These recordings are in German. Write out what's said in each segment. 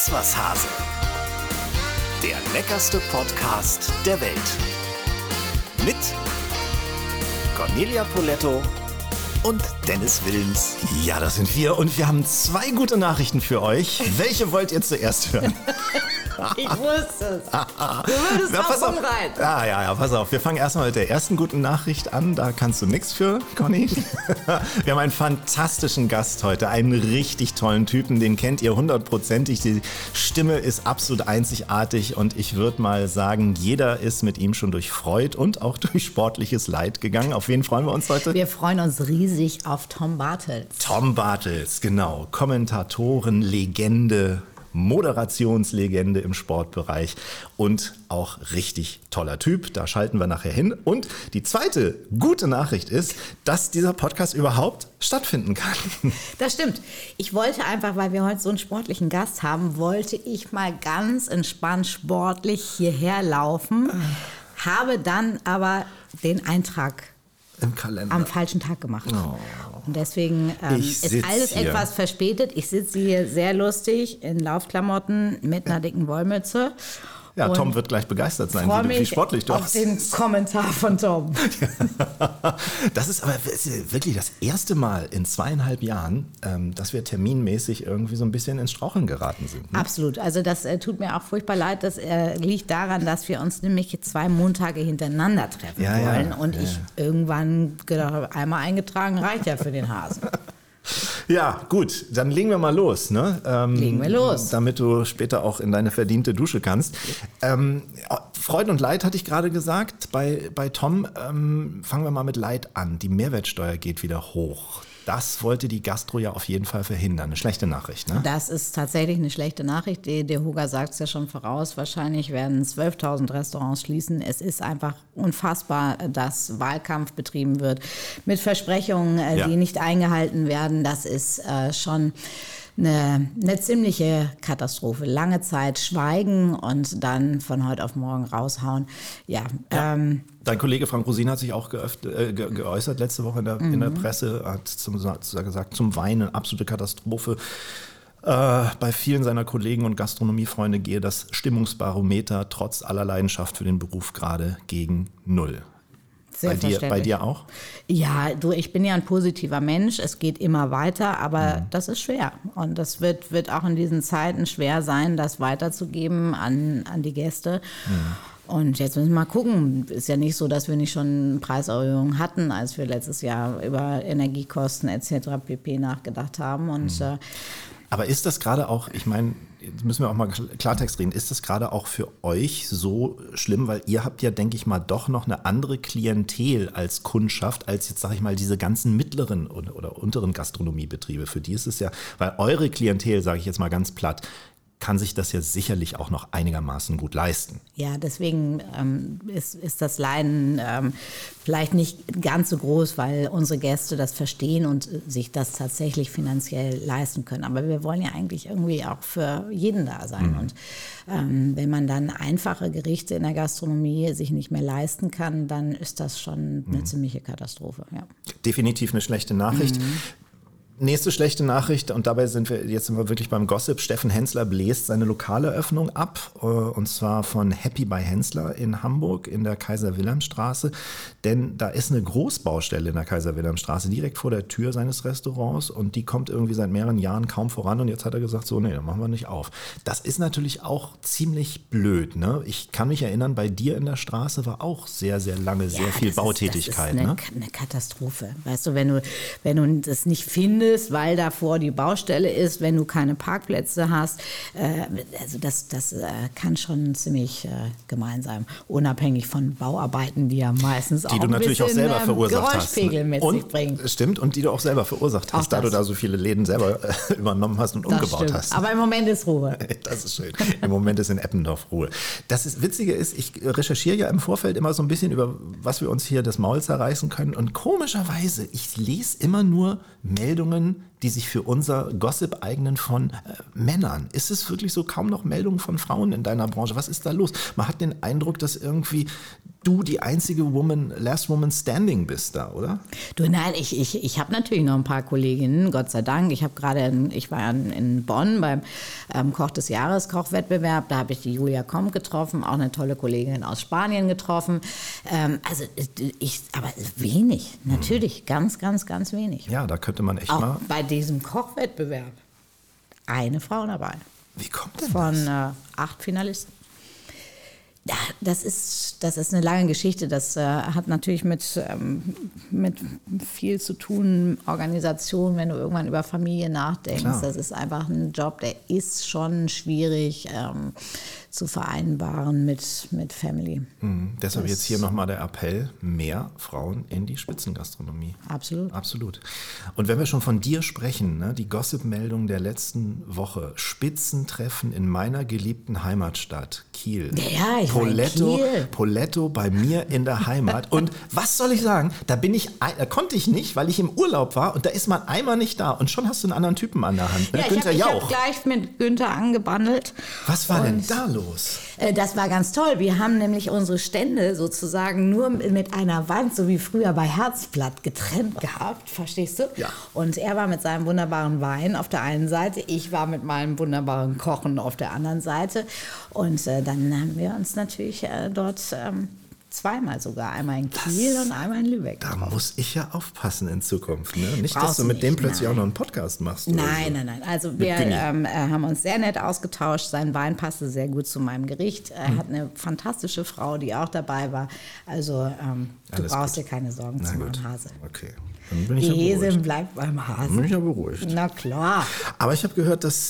Iss was, Hase. Der leckerste Podcast der Welt. Mit Cornelia Poletto und Dennis Wilms. Ja, das sind wir und wir haben 2 gute Nachrichten für euch. Welche wollt ihr zuerst hören? Ich wusste es. Du würdest auch rein. Ja, pass auf. Wir fangen erstmal mit der ersten guten Nachricht an. Da kannst du nichts für, Conny. Wir haben einen fantastischen Gast heute, einen richtig tollen Typen. Den kennt ihr 100%ig. Die Stimme ist absolut einzigartig und ich würde mal sagen, jeder ist mit ihm schon durch Freud und auch durch sportliches Leid gegangen. Auf wen freuen wir uns heute? Wir freuen uns riesig auf Tom Bartels. Tom Bartels, genau. Kommentatoren, Legende, Moderationslegende im Sportbereich und auch richtig toller Typ. Da schalten wir nachher hin. Und die zweite gute Nachricht ist, dass dieser Podcast überhaupt stattfinden kann. Das stimmt. Ich wollte einfach, weil wir heute so einen sportlichen Gast haben, wollte ich mal ganz entspannt sportlich hierher laufen, habe dann aber den Eintrag im Kalender am falschen Tag gemacht. Oh. Und deswegen ist alles hier etwas verspätet. Ich sitze hier sehr lustig in Laufklamotten mit einer dicken Wollmütze. Ja, Tom wird gleich begeistert sein, wie sportlich du auf hast. den Kommentar von Tom. Das ist aber wirklich das erste Mal in 2,5 Jahren, dass wir terminmäßig irgendwie so ein bisschen ins Straucheln geraten sind. Ne? Absolut. Also das tut mir auch furchtbar leid. Das liegt daran, dass wir uns nämlich 2 Montage hintereinander treffen wollen. Und ich irgendwann gedacht habe, einmal eingetragen reicht ja für den Hasen. Ja, gut, dann legen wir mal los. Ne? Legen wir los. Damit du später auch in deine verdiente Dusche kannst. Freude und Leid hatte ich gerade gesagt. Bei Tom fangen wir mal mit Leid an. Die Mehrwertsteuer geht wieder hoch. Das wollte die Gastro ja auf jeden Fall verhindern. Eine schlechte Nachricht, ne? Das ist tatsächlich eine schlechte Nachricht. Der Huger sagt es ja schon voraus. Wahrscheinlich werden 12.000 Restaurants schließen. Es ist einfach unfassbar, dass Wahlkampf betrieben wird mit Versprechungen, die nicht eingehalten werden. Das ist schon eine ziemliche Katastrophe. Lange Zeit schweigen und dann von heute auf morgen raushauen. Dein Kollege Frank Rosin hat sich auch geäußert letzte Woche in der Presse, hat gesagt, zum Weinen, absolute Katastrophe. Bei vielen seiner Kollegen und Gastronomiefreunde gehe das Stimmungsbarometer trotz aller Leidenschaft für den Beruf gerade gegen 0. Bei dir auch? Ja, ich bin ja ein positiver Mensch. Es geht immer weiter, aber das ist schwer. Und das wird auch in diesen Zeiten schwer sein, das weiterzugeben an die Gäste. Und jetzt müssen wir mal gucken. Ist ja nicht so, dass wir nicht schon Preiserhöhungen hatten, als wir letztes Jahr über Energiekosten etc. pp. Nachgedacht haben. Und aber ist das gerade auch, ich meine, jetzt müssen wir auch mal Klartext reden, ist das gerade auch für euch so schlimm, weil ihr habt ja, denke ich mal, doch noch eine andere Klientel als Kundschaft, als jetzt, sage ich mal, diese ganzen mittleren oder unteren Gastronomiebetriebe. Für die ist es ja, weil eure Klientel, sage ich jetzt mal ganz platt, kann sich das ja sicherlich auch noch einigermaßen gut leisten. Ja, deswegen ist das Leiden vielleicht nicht ganz so groß, weil unsere Gäste das verstehen und sich das tatsächlich finanziell leisten können. Aber wir wollen ja eigentlich irgendwie auch für jeden da sein. Und wenn man dann einfache Gerichte in der Gastronomie sich nicht mehr leisten kann, dann ist das schon eine ziemliche Katastrophe. Ja. Definitiv eine schlechte Nachricht. Nächste schlechte Nachricht, und dabei sind wir wirklich beim Gossip. Steffen Hensler bläst seine Lokaleröffnung ab, und zwar von Happy by Hensler in Hamburg in der Kaiser-Wilhelm-Straße. Denn da ist eine Großbaustelle in der Kaiser-Wilhelm-Straße direkt vor der Tür seines Restaurants und die kommt irgendwie seit mehreren Jahren kaum voran und jetzt hat er gesagt, so, nee, dann machen wir nicht auf. Das ist natürlich auch ziemlich blöd, ne? Ich kann mich erinnern, bei dir in der Straße war auch sehr, sehr lange sehr viel Bautätigkeit. Das ist eine Katastrophe. Weißt du, wenn du das nicht findest, weil davor die Baustelle ist, wenn du keine Parkplätze hast, also das kann schon ziemlich gemein sein. Unabhängig von Bauarbeiten, die ja meistens auch die du natürlich auch selber verursacht Geräuschpegel hast. mit sich bringen. Stimmt, und die du auch selber verursacht hast, da du da so viele Läden selber übernommen hast und umgebaut hast. Aber im Moment ist Ruhe. Das ist schön. Im Moment ist in Eppendorf Ruhe. Witzige ist, ich recherchiere ja im Vorfeld immer so ein bisschen über, was wir uns hier das Maul zerreißen können. Und komischerweise, ich lese immer nur Meldungen, die sich für unser Gossip eignen von Männern. Ist es wirklich so, kaum noch Meldungen von Frauen in deiner Branche? Was ist da los? Man hat den Eindruck, dass irgendwie du die einzige Last Woman Standing bist da, oder? Du, nein, ich habe natürlich noch ein paar Kolleginnen, Gott sei Dank. Ich war in Bonn beim Koch des Jahres Kochwettbewerb. Da habe ich die Julia Komp getroffen, auch eine tolle Kollegin aus Spanien getroffen. Aber wenig, natürlich, ganz, ganz, ganz wenig. Ja, da könnte man echt auch mal... bei diesem Kochwettbewerb eine Frau dabei. Wie kommt denn Von das? 8 Finalisten. Ja, das ist eine lange Geschichte. Das hat natürlich mit viel zu tun, Organisation, wenn du irgendwann über Familie nachdenkst. Klar. Das ist einfach ein Job, der ist schon schwierig zu vereinbaren mit Family. Deshalb jetzt hier nochmal der Appell, mehr Frauen in die Spitzengastronomie. Absolut. Absolut. Und wenn wir schon von dir sprechen, ne, die Gossip-Meldung der letzten Woche, Spitzentreffen in meiner geliebten Heimatstadt Kiel. Ja, ich war in Kiel. Poletto bei mir in der Heimat. Und was soll ich sagen? Da konnte ich nicht, weil ich im Urlaub war und da ist mein Eimer nicht da. Und schon hast du einen anderen Typen an der Hand. Ne? Ja, Günther ich Jauch. hab gleich mit Günther angebandelt. Was war denn da los? Das war ganz toll. Wir haben nämlich unsere Stände sozusagen nur mit einer Wand, so wie früher bei Herzblatt, getrennt gehabt. Verstehst du? Ja. Und er war mit seinem wunderbaren Wein auf der einen Seite, ich war mit meinem wunderbaren Kochen auf der anderen Seite. Und dann haben wir uns natürlich dort zweimal sogar, einmal in Kiel und einmal in Lübeck. Da muss ich ja aufpassen in Zukunft. Ne? Nicht, Brauchst dass du du mit dem nicht, plötzlich nein. auch noch einen Podcast machst. oder Nein, so. nein. Also wir haben uns sehr nett ausgetauscht. Sein Wein passte sehr gut zu meinem Gericht. Er hat eine fantastische Frau, die auch dabei war. Also du Alles brauchst gut. dir keine Sorgen zu machen, Hase. Okay, dann bin ich Die ja beruhigt. Häsin bleibt beim Dann Hasen. bin ich ja beruhigt. Na klar. Aber ich habe gehört, dass,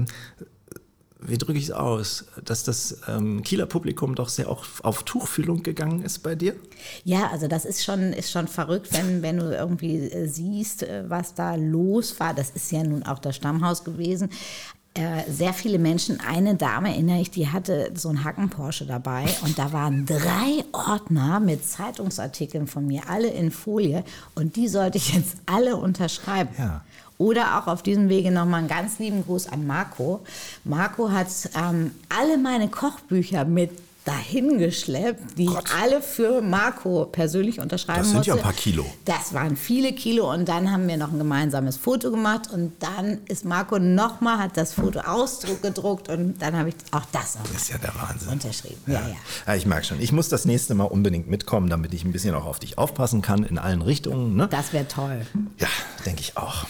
wie drücke ich es aus, dass das Kieler Publikum doch sehr auch auf Tuchfühlung gegangen ist bei dir? Ja, also das ist schon verrückt, wenn du irgendwie siehst, was da los war. Das ist ja nun auch das Stammhaus gewesen. Sehr viele Menschen, eine Dame erinnere ich, die hatte so einen Hacken-Porsche dabei und da waren 3 Ordner mit Zeitungsartikeln von mir, alle in Folie und die sollte ich jetzt alle unterschreiben. Ja. Oder auch auf diesem Wege nochmal einen ganz lieben Gruß an Marco. Marco hat alle meine Kochbücher mit dahin geschleppt, die ich alle für Marco persönlich unterschreiben musste. Das sind ja ein paar Kilo. Das waren viele Kilo und dann haben wir noch ein gemeinsames Foto gemacht und dann ist Marco nochmal, hat das Foto ausgedruckt und dann habe ich auch das noch Das ist ja der Wahnsinn. unterschrieben. Ja. Ja, ich merke schon, ich muss das nächste Mal unbedingt mitkommen, damit ich ein bisschen auch auf dich aufpassen kann in allen Richtungen. Ne? Das wäre toll. Ja, denke ich auch.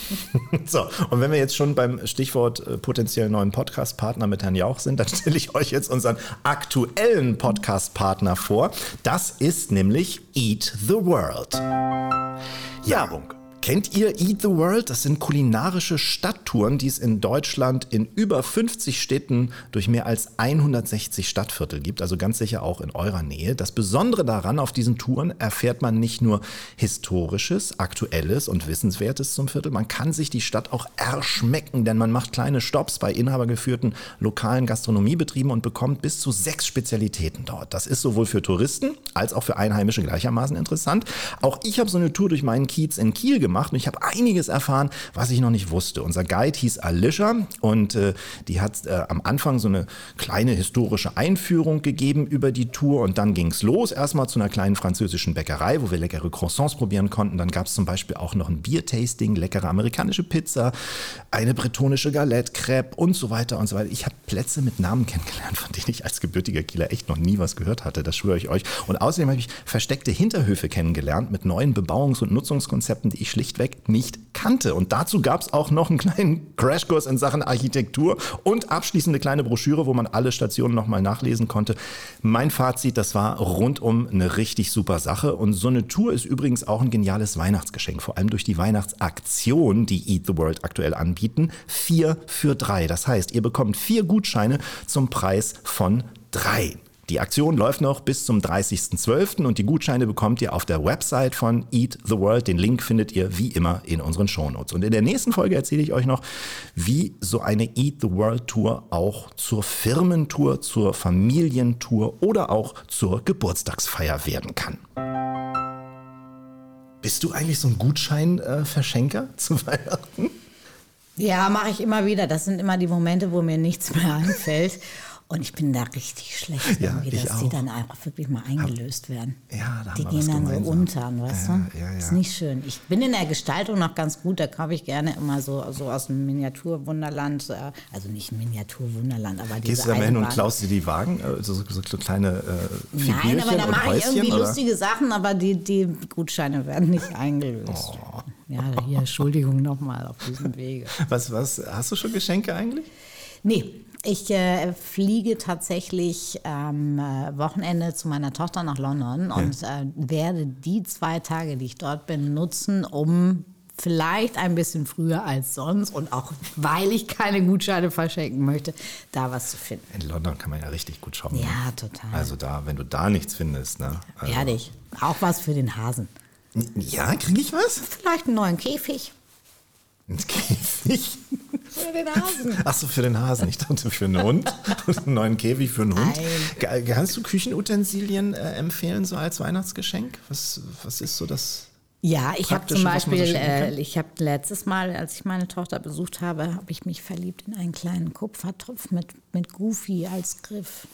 So, und wenn wir jetzt schon beim Stichwort potenziell neuen Podcast-Partner mit Herrn Jauch sind, dann stelle ich euch jetzt unseren aktuellen Podcast-Partner vor. Das ist nämlich Eat the World. Werbung. Kennt ihr Eat the World? Das sind kulinarische Stadttouren, die es in Deutschland in über 50 Städten durch mehr als 160 Stadtviertel gibt, also ganz sicher auch in eurer Nähe. Das Besondere daran, auf diesen Touren erfährt man nicht nur Historisches, Aktuelles und Wissenswertes zum Viertel, man kann sich die Stadt auch erschmecken, denn man macht kleine Stopps bei inhabergeführten lokalen Gastronomiebetrieben und bekommt bis zu 6 Spezialitäten dort. Das ist sowohl für Touristen als auch für Einheimische gleichermaßen interessant. Auch ich habe so eine Tour durch meinen Kiez in Kiel gemacht und ich habe einiges erfahren, was ich noch nicht wusste. Unser Guide hieß Alicia und die hat am Anfang so eine kleine historische Einführung gegeben über die Tour und dann ging es los. Erstmal zu einer kleinen französischen Bäckerei, wo wir leckere Croissants probieren konnten. Dann gab es zum Beispiel auch noch ein Biertasting, leckere amerikanische Pizza, eine bretonische Galette, Crepe und so weiter und so weiter. Ich habe Plätze mit Namen kennengelernt, von denen ich als gebürtiger Kieler echt noch nie was gehört hatte. Das schwöre ich euch. Und außerdem habe ich versteckte Hinterhöfe kennengelernt mit neuen Bebauungs- und Nutzungskonzepten, die ich schlichtweg nicht kannte. Und dazu gab es auch noch einen kleinen Crashkurs in Sachen Architektur und abschließende kleine Broschüre, wo man alle Stationen nochmal nachlesen konnte. Mein Fazit, das war rundum eine richtig super Sache. Und so eine Tour ist übrigens auch ein geniales Weihnachtsgeschenk, vor allem durch die Weihnachtsaktion, die Eat the World aktuell anbieten. 4 für 3. Das heißt, ihr bekommt 4 Gutscheine zum Preis von 3. Die Aktion läuft noch bis zum 30.12. und die Gutscheine bekommt ihr auf der Website von Eat the World. Den Link findet ihr wie immer in unseren Shownotes. Und in der nächsten Folge erzähle ich euch noch, wie so eine Eat the World Tour auch zur Firmentour, zur Familientour oder auch zur Geburtstagsfeier werden kann. Bist du eigentlich so ein Gutscheinverschenker zu Weihnachten? Ja, mache ich immer wieder. Das sind immer die Momente, wo mir nichts mehr einfällt. Und ich bin da richtig schlecht, Ja, irgendwie, ich dass auch. die dann einfach wirklich mal eingelöst werden. Ja, da haben die wir gehen was dann gemeinsam. so unter, weißt du? Ja. Ist nicht schön. Ich bin in der Gestaltung noch ganz gut, da kaufe ich gerne immer so aus dem Miniaturwunderland, also nicht ein Miniaturwunderland, aber diese Gehst du da mal hin und Eisenbahn. klaust dir die Wagen, so kleine Figürchen Nein, aber da und mache ich Häuschen? irgendwie Oder? lustige Sachen, aber die Gutscheine werden nicht eingelöst. Oh. Ja, hier, Entschuldigung nochmal auf diesem Wege. Was, hast du schon Geschenke eigentlich? Nee, ich fliege tatsächlich am Wochenende zu meiner Tochter nach London und werde die 2 Tage, die ich dort bin, nutzen, um vielleicht ein bisschen früher als sonst und auch, weil ich keine Gutscheine verschenken möchte, da was zu finden. In London kann man ja richtig gut shoppen. Ja, total. Also da, wenn du da nichts findest, ne? Also, Ehrlich, auch was für den Hasen. Ja, kriege ich was? Vielleicht einen neuen Käfig Ein Käfig? für den Hasen. Ach so, für den Hasen. Ich dachte für einen Hund. Einen neuen Käfig für einen Hund. Kannst du Küchenutensilien empfehlen, so als Weihnachtsgeschenk? Was ist so das? Ja, ich habe Praktische, zum was man so Beispiel, schenken kann? ich habe letztes Mal, als ich meine Tochter besucht habe, habe ich mich verliebt in einen kleinen Kupfertopf mit Goofy als Griff.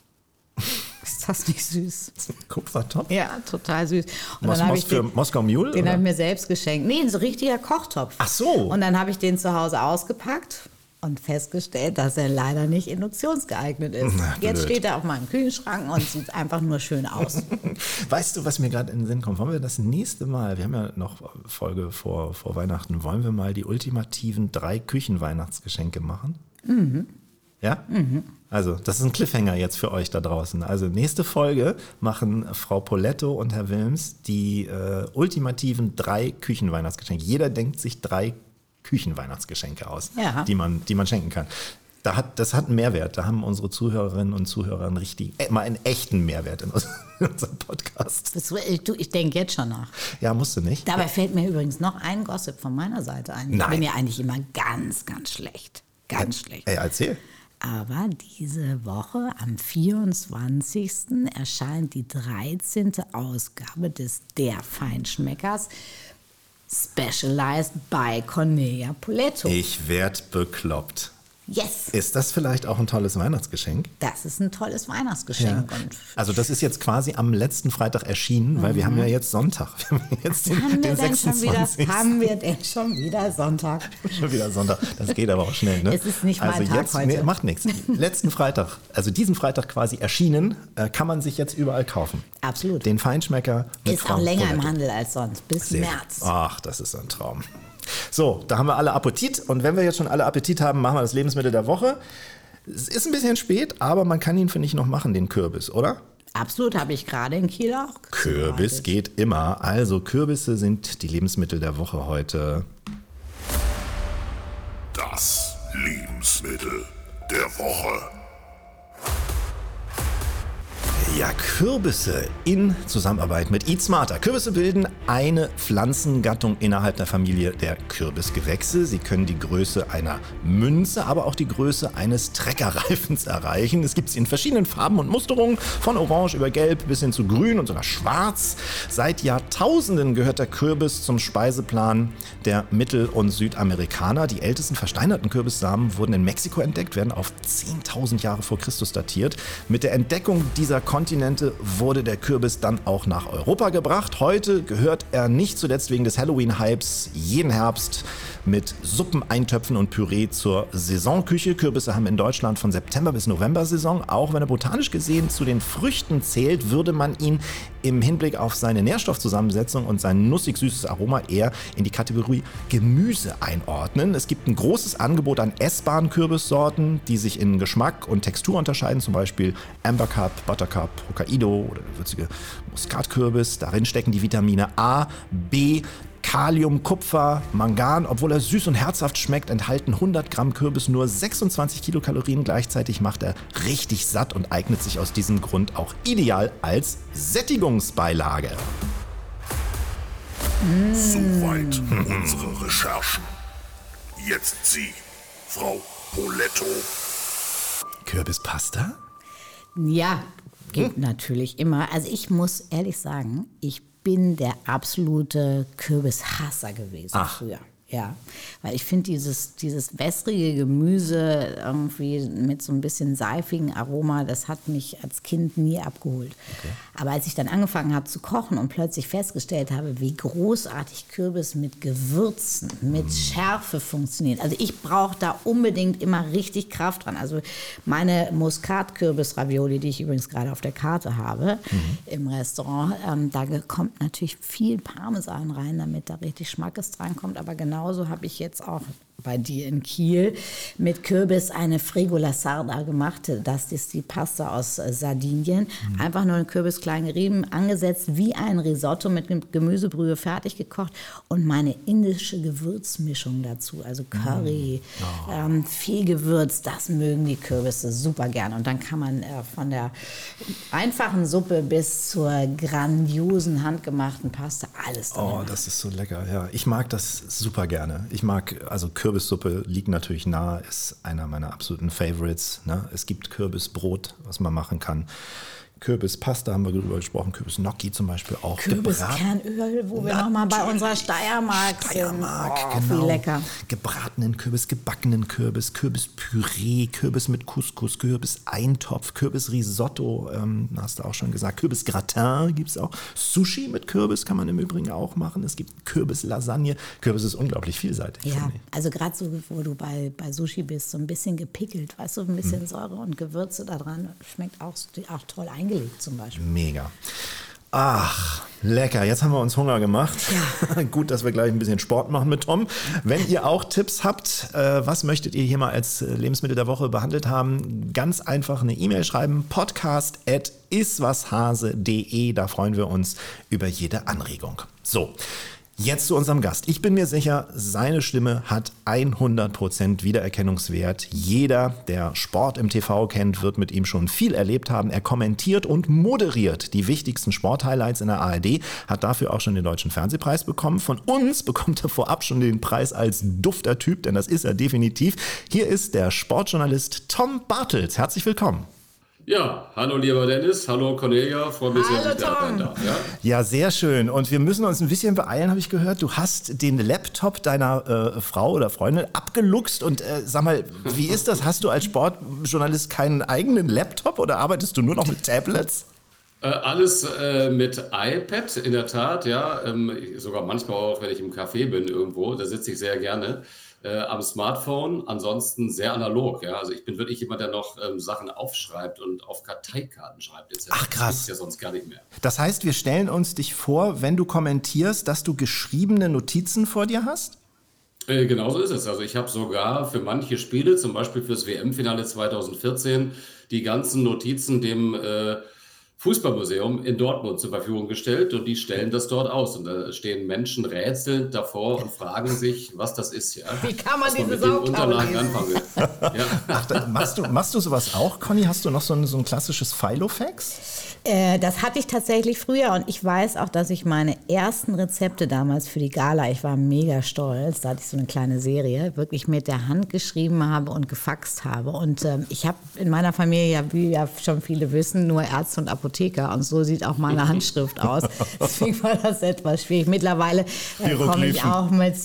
Ist das nicht süß? Kupfertopf? Ja, total süß. Und dann habe ich für Moskau Mule? den oder? habe ich mir selbst geschenkt. Nee, so ein richtiger Kochtopf. Ach so. Und dann habe ich den zu Hause ausgepackt und festgestellt, dass er leider nicht induktionsgeeignet ist. Na, Jetzt blöd. steht er auf meinem Kühlschrank und sieht einfach nur schön aus. Weißt du, was mir gerade in den Sinn kommt? Wollen wir das nächste Mal, wir haben ja noch Folge vor Weihnachten, wollen wir mal die ultimativen 3 Küchenweihnachtsgeschenke machen? Mhm. Ja? Mhm. Also, das ist ein Cliffhanger jetzt für euch da draußen. Also, nächste Folge machen Frau Poletto und Herr Wilms die ultimativen 3 Küchenweihnachtsgeschenke. Jeder denkt sich 3 Küchenweihnachtsgeschenke aus, Ja. die man schenken kann. Das hat einen Mehrwert. Da haben unsere Zuhörerinnen und Zuhörer mal einen echten Mehrwert in unserem Podcast. Ich denke jetzt schon nach. Ja, musst du nicht. Dabei fällt mir übrigens noch ein Gossip von meiner Seite ein. Ich Nein. bin ja eigentlich immer ganz, ganz schlecht. Ganz schlecht. Ey, erzähl. Aber diese Woche am 24. erscheint die 13. Ausgabe des Der Feinschmeckers Specialized by Cornelia Poletto. Ich werd bekloppt. Yes, Ist das vielleicht auch ein tolles Weihnachtsgeschenk? das ist ein tolles Weihnachtsgeschenk. Und Also das ist jetzt quasi am letzten Freitag erschienen, weil wir haben ja jetzt Sonntag. Wir haben jetzt den 26. haben wir denn schon wieder Sonntag? Schon wieder Sonntag. Das geht aber auch schnell, ne? Es ist nicht mein also Tag jetzt, heute. Nee, macht nichts. Letzten Freitag, also diesen Freitag quasi erschienen, kann man sich jetzt überall kaufen. Absolut. Den Feinschmecker mit Ist Frau auch länger Poletto. im Handel als sonst, bis Sehr gut. März. Ach, das ist ein Traum. So, da haben wir alle Appetit. Und wenn wir jetzt schon alle Appetit haben, machen wir das Lebensmittel der Woche. Es ist ein bisschen spät, aber man kann ihn, finde ich, noch machen, den Kürbis, oder? Absolut, habe ich gerade in Kiel auch Kürbis zubereitet. geht immer. Also Kürbisse sind die Lebensmittel der Woche heute. Das Lebensmittel der Woche. Ja, Kürbisse in Zusammenarbeit mit Eat Smarter. Kürbisse bilden eine Pflanzengattung innerhalb der Familie der Kürbisgewächse. Sie können die Größe einer Münze, aber auch die Größe eines Treckerreifens erreichen. Es gibt sie in verschiedenen Farben und Musterungen, von orange über gelb bis hin zu grün und sogar schwarz. Seit Jahrtausenden gehört der Kürbis zum Speiseplan der Mittel- und Südamerikaner. Die ältesten versteinerten Kürbissamen wurden in Mexiko entdeckt, werden auf 10.000 Jahre vor Christus datiert. Mit der Entdeckung dieser Kontinente wurde der Kürbis dann auch nach Europa gebracht. Heute gehört er nicht zuletzt wegen des Halloween-Hypes jeden Herbst mit Suppen, Eintöpfen und Püree zur Saisonküche. Kürbisse haben in Deutschland von September bis November Saison. Auch wenn er botanisch gesehen zu den Früchten zählt, würde man ihn im Hinblick auf seine Nährstoffzusammensetzung und sein nussig-süßes Aroma eher in die Kategorie Gemüse einordnen. Es gibt ein großes Angebot an essbaren Kürbissorten, die sich in Geschmack und Textur unterscheiden, zum Beispiel Amber Cup, Buttercup, Hokkaido oder der würzige Muskatkürbis. Darin stecken die Vitamine A, B, Kalium, Kupfer, Mangan. Obwohl er süß und herzhaft schmeckt, enthalten 100 Gramm Kürbis nur 26 Kilokalorien. Gleichzeitig macht er richtig satt und eignet sich aus diesem Grund auch ideal als Sättigungsbeilage. Soweit unsere Recherchen. Jetzt Sie, Frau Poletto. Kürbispasta? Ja, geht natürlich immer. Also ich muss ehrlich sagen, ich bin der absolute Kürbishasser gewesen früher. Ja, weil ich finde dieses wässrige Gemüse irgendwie mit so ein bisschen seifigen Aroma, das hat mich als Kind nie abgeholt. Okay. Aber als ich dann angefangen habe zu kochen und plötzlich festgestellt habe, wie großartig Kürbis mit Gewürzen, mit Schärfe funktioniert. Also ich brauche da unbedingt immer richtig Kraft dran. Also meine Muskatkürbis-Ravioli, die ich übrigens gerade auf der Karte habe im Restaurant, da kommt natürlich viel Parmesan rein, damit da richtig Schmackes dran kommt. Aber genauso habe ich jetzt auch bei dir in Kiel mit Kürbis eine Frigola Sarda gemacht. Das ist die Pasta aus Sardinien. Einfach nur einen Kürbis klein gerieben, angesetzt wie ein Risotto mit Gemüsebrühe fertig gekocht und meine indische Gewürzmischung dazu. Also Curry, viel Gewürz, das mögen die Kürbisse super gern. Und dann kann man von der einfachen Suppe bis zur grandiosen handgemachten Pasta alles drin machen. Das ist so lecker, ja. Ich mag das super gerne. Also Kürbissuppe liegt natürlich nahe, ist einer meiner absoluten Favorites. Ne? Es gibt Kürbisbrot, was man machen kann. Kürbispasta haben wir darüber gesprochen, Kürbisgnocchi zum Beispiel auch. Kürbiskernöl, wo wir nochmal bei unserer Steiermark sind. Genau. Wie lecker. Gebratenen Kürbis, gebackenen Kürbis, Kürbispüree, Kürbis mit Couscous, Kürbiseintopf, Kürbisrisotto, hast du auch schon gesagt. Kürbisgratin gibt es auch. Sushi mit Kürbis kann man im Übrigen auch machen. Es gibt Kürbislasagne. Kürbis ist unglaublich vielseitig. Ja, also gerade so, wo du bei Sushi bist, so ein bisschen gepickelt, weißt du, ein bisschen Säure und Gewürze da dran. Schmeckt auch toll eingelegt zum Beispiel. Mega. Ach, lecker. Jetzt haben wir uns Hunger gemacht. Ja. Gut, dass wir gleich ein bisschen Sport machen mit Tom. Wenn ihr auch Tipps habt, was möchtet ihr hier mal als Lebensmittel der Woche behandelt haben, ganz einfach eine E-Mail schreiben, podcast@iswashase.de. Da freuen wir uns über jede Anregung. So. Jetzt zu unserem Gast. Ich bin mir sicher, seine Stimme hat 100% Wiedererkennungswert. Jeder, der Sport im TV kennt, wird mit ihm schon viel erlebt haben. Er kommentiert und moderiert die wichtigsten Sporthighlights in der ARD, hat dafür auch schon den Deutschen Fernsehpreis bekommen. Von uns bekommt er vorab schon den Preis als dufter Typ, denn das ist er definitiv. Hier ist der Sportjournalist Tom Bartels. Herzlich willkommen. Ja, hallo lieber Dennis, hallo Cornelia, freue mich sehr, dass ich da sein darf. Ja, sehr schön. Und wir müssen uns ein bisschen beeilen, habe ich gehört. Du hast den Laptop deiner Frau oder Freundin abgeluchst und sag mal, wie ist das? Hast du als Sportjournalist keinen eigenen Laptop oder arbeitest du nur noch mit Tablets? Alles mit iPad, in der Tat, ja. Sogar manchmal auch, wenn ich im Café bin irgendwo, da sitze ich sehr gerne. Am Smartphone, ansonsten sehr analog. Ja? Also ich bin wirklich jemand, der noch Sachen aufschreibt und auf Karteikarten schreibt. Etc. Ach krass. Das gibt's ja sonst gar nicht mehr. Das heißt, wir stellen uns dich vor, wenn du kommentierst, dass du geschriebene Notizen vor dir hast? Genau so ist es. Also ich habe sogar für manche Spiele, zum Beispiel fürs WM-Finale 2014, die ganzen Notizen dem Fußballmuseum in Dortmund zur Verfügung gestellt und die stellen das dort aus. Und da stehen Menschen rätselnd davor und fragen sich, was das ist. Ja? Wie kann man diese mit den Unterlagen anfangen will. Ja. Ach, machst du sowas auch, Conny? Hast du noch so ein klassisches Filofax? Das hatte ich tatsächlich früher und ich weiß auch, dass ich meine ersten Rezepte damals für die Gala, ich war mega stolz, da hatte ich so eine kleine Serie, wirklich mit der Hand geschrieben habe und gefaxt habe. Und ich habe in meiner Familie, wie ja schon viele wissen, nur Ärzte und Apotheker und so sieht auch meine Handschrift aus. Deswegen war das etwas schwierig. Mittlerweile komme ich auch mit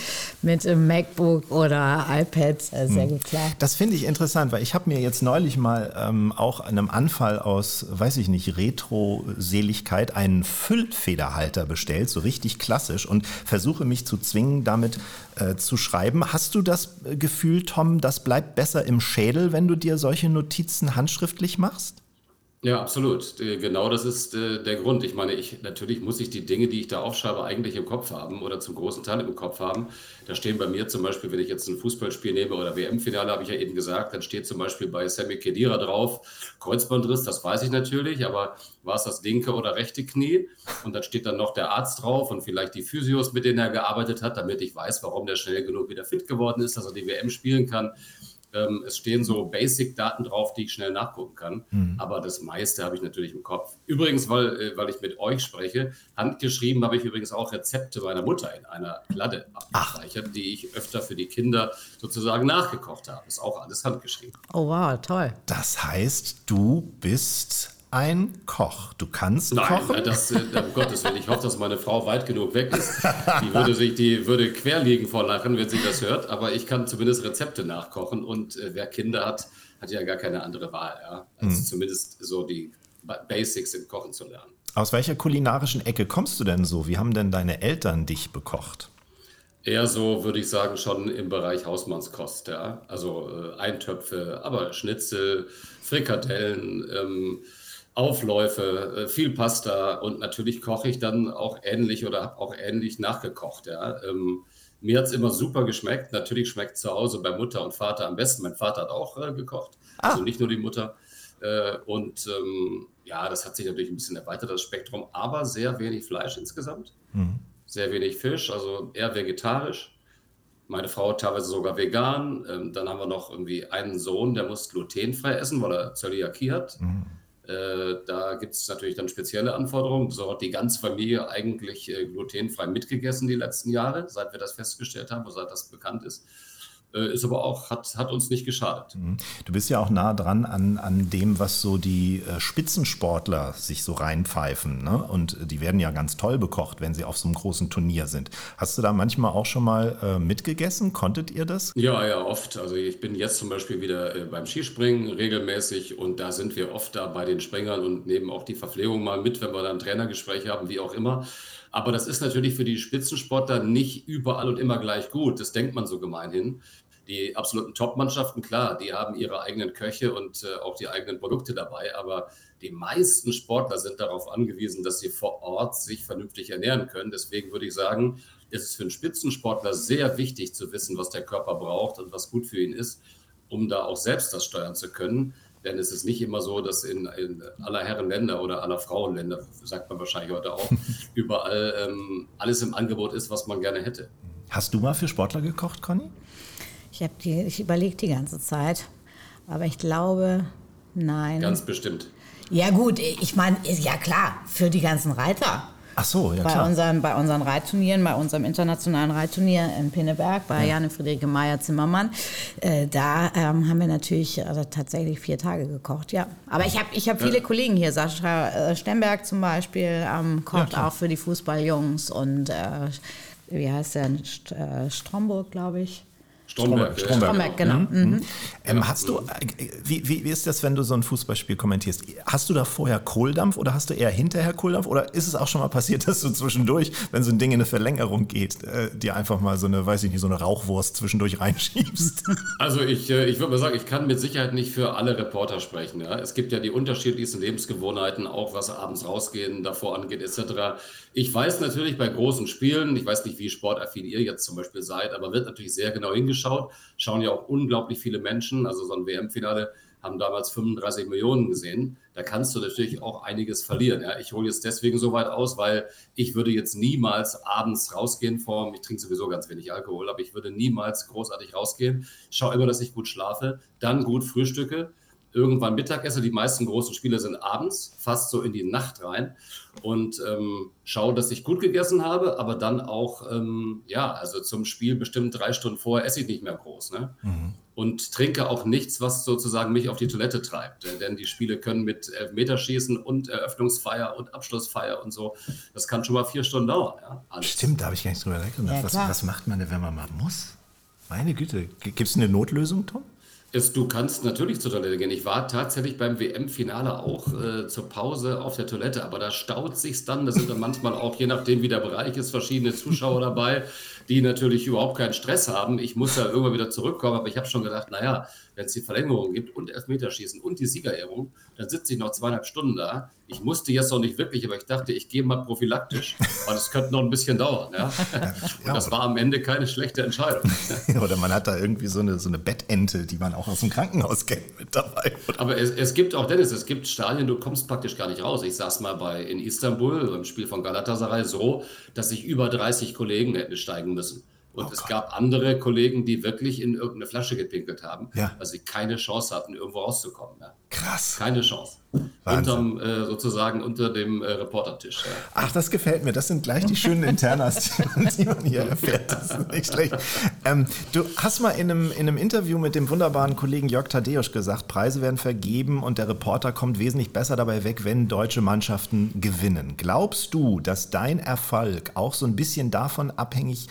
MacBook oder iPad sehr gut klar. Das finde ich interessant, weil ich habe mir jetzt neulich mal auch in einem Anfall aus, weiß ich nicht, Retro-Seligkeit einen Füllfederhalter bestellt, so richtig klassisch, und versuche mich zu zwingen, damit zu schreiben. Hast du das Gefühl, Tom, das bleibt besser im Schädel, wenn du dir solche Notizen handschriftlich machst? Ja, absolut. Genau das ist der Grund. Ich meine, natürlich muss ich die Dinge, die ich da aufschreibe, eigentlich im Kopf haben oder zum großen Teil im Kopf haben. Da stehen bei mir zum Beispiel, wenn ich jetzt ein Fußballspiel nehme oder WM-Finale, habe ich ja eben gesagt, dann steht zum Beispiel bei Sami Khedira drauf, Kreuzbandriss, das weiß ich natürlich, aber war es das linke oder rechte Knie? Und dann steht dann noch der Arzt drauf und vielleicht die Physios, mit denen er gearbeitet hat, damit ich weiß, warum der schnell genug wieder fit geworden ist, dass er die WM spielen kann. Es stehen so Basic-Daten drauf, die ich schnell nachgucken kann. Aber das meiste habe ich natürlich im Kopf. Übrigens, weil ich mit euch spreche, handgeschrieben habe ich übrigens auch Rezepte meiner Mutter in einer Kladde abgespeichert, die ich öfter für die Kinder sozusagen nachgekocht habe. Ist auch alles handgeschrieben. Oh wow, toll. Das heißt, du bist ein Koch. Du kannst Nein, kochen? um Gottes Willen. Ich hoffe, dass meine Frau weit genug weg ist. Die würde quer liegen vor Lachen, wenn sie das hört. Aber ich kann zumindest Rezepte nachkochen. Und wer Kinder hat ja gar keine andere Wahl, ja, als zumindest so die Basics im Kochen zu lernen. Aus welcher kulinarischen Ecke kommst du denn so? Wie haben denn deine Eltern dich bekocht? Eher so, würde ich sagen, schon im Bereich Hausmannskost, ja. Also Eintöpfe, aber Schnitzel, Frikadellen, Aufläufe, viel Pasta und natürlich koche ich dann auch ähnlich oder habe auch ähnlich nachgekocht, ja. Mir hat es immer super geschmeckt. Natürlich schmeckt zu Hause bei Mutter und Vater am besten. Mein Vater hat auch gekocht, also nicht nur die Mutter. Ja, das hat sich natürlich ein bisschen erweitert, das Spektrum, aber sehr wenig Fleisch insgesamt. Sehr wenig Fisch, also eher vegetarisch. Meine Frau teilweise sogar vegan. Dann haben wir noch irgendwie einen Sohn, der muss glutenfrei essen, weil er Zöliakie hat. Da gibt es natürlich dann spezielle Anforderungen. So hat die ganze Familie eigentlich glutenfrei mitgegessen die letzten Jahre, seit wir das festgestellt haben, seit das bekannt ist. Ist aber auch, hat uns nicht geschadet. Du bist ja auch nah dran an dem, was so die Spitzensportler sich so reinpfeifen, ne? Und die werden ja ganz toll bekocht, wenn sie auf so einem großen Turnier sind. Hast du da manchmal auch schon mal mitgegessen? Konntet ihr das? Ja, oft. Also ich bin jetzt zum Beispiel wieder beim Skispringen regelmäßig und da sind wir oft da bei den Springern und nehmen auch die Verpflegung mal mit, wenn wir dann Trainergespräche haben, wie auch immer. Aber das ist natürlich für die Spitzensportler nicht überall und immer gleich gut. Das denkt man so gemeinhin. Die absoluten Top-Mannschaften, klar, die haben ihre eigenen Köche und auch die eigenen Produkte dabei. Aber die meisten Sportler sind darauf angewiesen, dass sie vor Ort sich vernünftig ernähren können. Deswegen würde ich sagen, ist es für einen Spitzensportler sehr wichtig zu wissen, was der Körper braucht und was gut für ihn ist, um da auch selbst das steuern zu können. Denn es ist nicht immer so, dass in aller Herrenländer oder aller Frauenländer, sagt man wahrscheinlich heute auch, überall alles im Angebot ist, was man gerne hätte. Hast du mal für Sportler gekocht, Conny? Ich überlege die ganze Zeit, aber ich glaube, nein. Ganz bestimmt. Ja gut, ich meine, ja klar, für die ganzen Reiter. Ach so, ja bei klar. Bei unseren Reitturnieren, bei unserem internationalen Reitturnier in Pinneberg, bei Janne Friederike Meyer-Zimmermann, da haben wir natürlich tatsächlich 4 Tage gekocht, ja. Aber ich hab viele Kollegen hier, Sascha Stemberg zum Beispiel, kocht auch für die Fußballjungs und wie heißt der, Stromburg, glaube ich. Stromberg, genau. Hast du, wie ist das, wenn du so ein Fußballspiel kommentierst? Hast du da vorher Kohldampf oder hast du eher hinterher Kohldampf? Oder ist es auch schon mal passiert, dass du zwischendurch, wenn so ein Ding in eine Verlängerung geht, dir einfach mal so eine, weiß ich nicht, so eine Rauchwurst zwischendurch reinschiebst? Also ich würde mal sagen, ich kann mit Sicherheit nicht für alle Reporter sprechen. Ja? Es gibt ja die unterschiedlichsten Lebensgewohnheiten, auch was abends rausgehen davor angeht etc. Ich weiß natürlich bei großen Spielen, ich weiß nicht, wie sportaffin ihr jetzt zum Beispiel seid, aber wird natürlich sehr genau hingeschaut. Schauen ja auch unglaublich viele Menschen. Also so ein WM-Finale haben damals 35 Millionen gesehen. Da kannst du natürlich auch einiges verlieren. Ja? Ich hole jetzt deswegen so weit aus, weil ich würde jetzt niemals abends rausgehen ich trinke sowieso ganz wenig Alkohol, aber ich würde niemals großartig rausgehen. Ich schaue immer, dass ich gut schlafe, dann gut frühstücke, irgendwann Mittag esse. Die meisten großen Spiele sind abends, fast so in die Nacht rein und schaue, dass ich gut gegessen habe, aber dann auch, also zum Spiel bestimmt 3 Stunden vorher esse ich nicht mehr groß, ne? Und trinke auch nichts, was sozusagen mich auf die Toilette treibt, denn die Spiele können mit Elfmeterschießen und Eröffnungsfeier und Abschlussfeier und so, das kann schon mal 4 Stunden dauern. Ja? Alles. Stimmt, da habe ich gar nicht drüber nachgedacht. Ja, was macht man denn, wenn man mal muss? Meine Güte, gibt es eine Notlösung, Tom? Du kannst natürlich zur Toilette gehen. Ich war tatsächlich beim WM-Finale auch zur Pause auf der Toilette, aber da staut sich's dann. Da sind dann manchmal auch, je nachdem wie der Bereich ist, verschiedene Zuschauer dabei, die natürlich überhaupt keinen Stress haben. Ich muss ja irgendwann wieder zurückkommen, aber ich habe schon gedacht, naja, wenn es die Verlängerung gibt und Elfmeterschießen und die Siegerehrung, dann sitze ich noch 2,5 Stunden da. Ich musste jetzt noch nicht wirklich, aber ich dachte, ich gehe mal prophylaktisch, weil es könnte noch ein bisschen dauern. Ja? Und das war am Ende keine schlechte Entscheidung. Oder man hat da irgendwie so eine Bettente, die man auch aus dem Krankenhaus kennt, mit dabei. Aber es gibt auch, Dennis, es gibt Stadien, du kommst praktisch gar nicht raus. Ich saß mal in Istanbul, im Spiel von Galatasaray, so, dass sich über 30 Kollegen hätten steigen müssen. Und es gab andere Kollegen, die wirklich in irgendeine Flasche gepinkelt haben, Ja. weil sie keine Chance hatten, irgendwo rauszukommen. Ja. Krass. Keine Chance. Sozusagen unter dem Reportertisch. Ja. Ach, das gefällt mir. Das sind gleich die schönen Internas, die man hier erfährt. Das ist nicht schlecht. Du hast mal in einem Interview mit dem wunderbaren Kollegen Jörg Tadeusz gesagt, Preise werden vergeben und der Reporter kommt wesentlich besser dabei weg, wenn deutsche Mannschaften gewinnen. Glaubst du, dass dein Erfolg auch so ein bisschen davon abhängig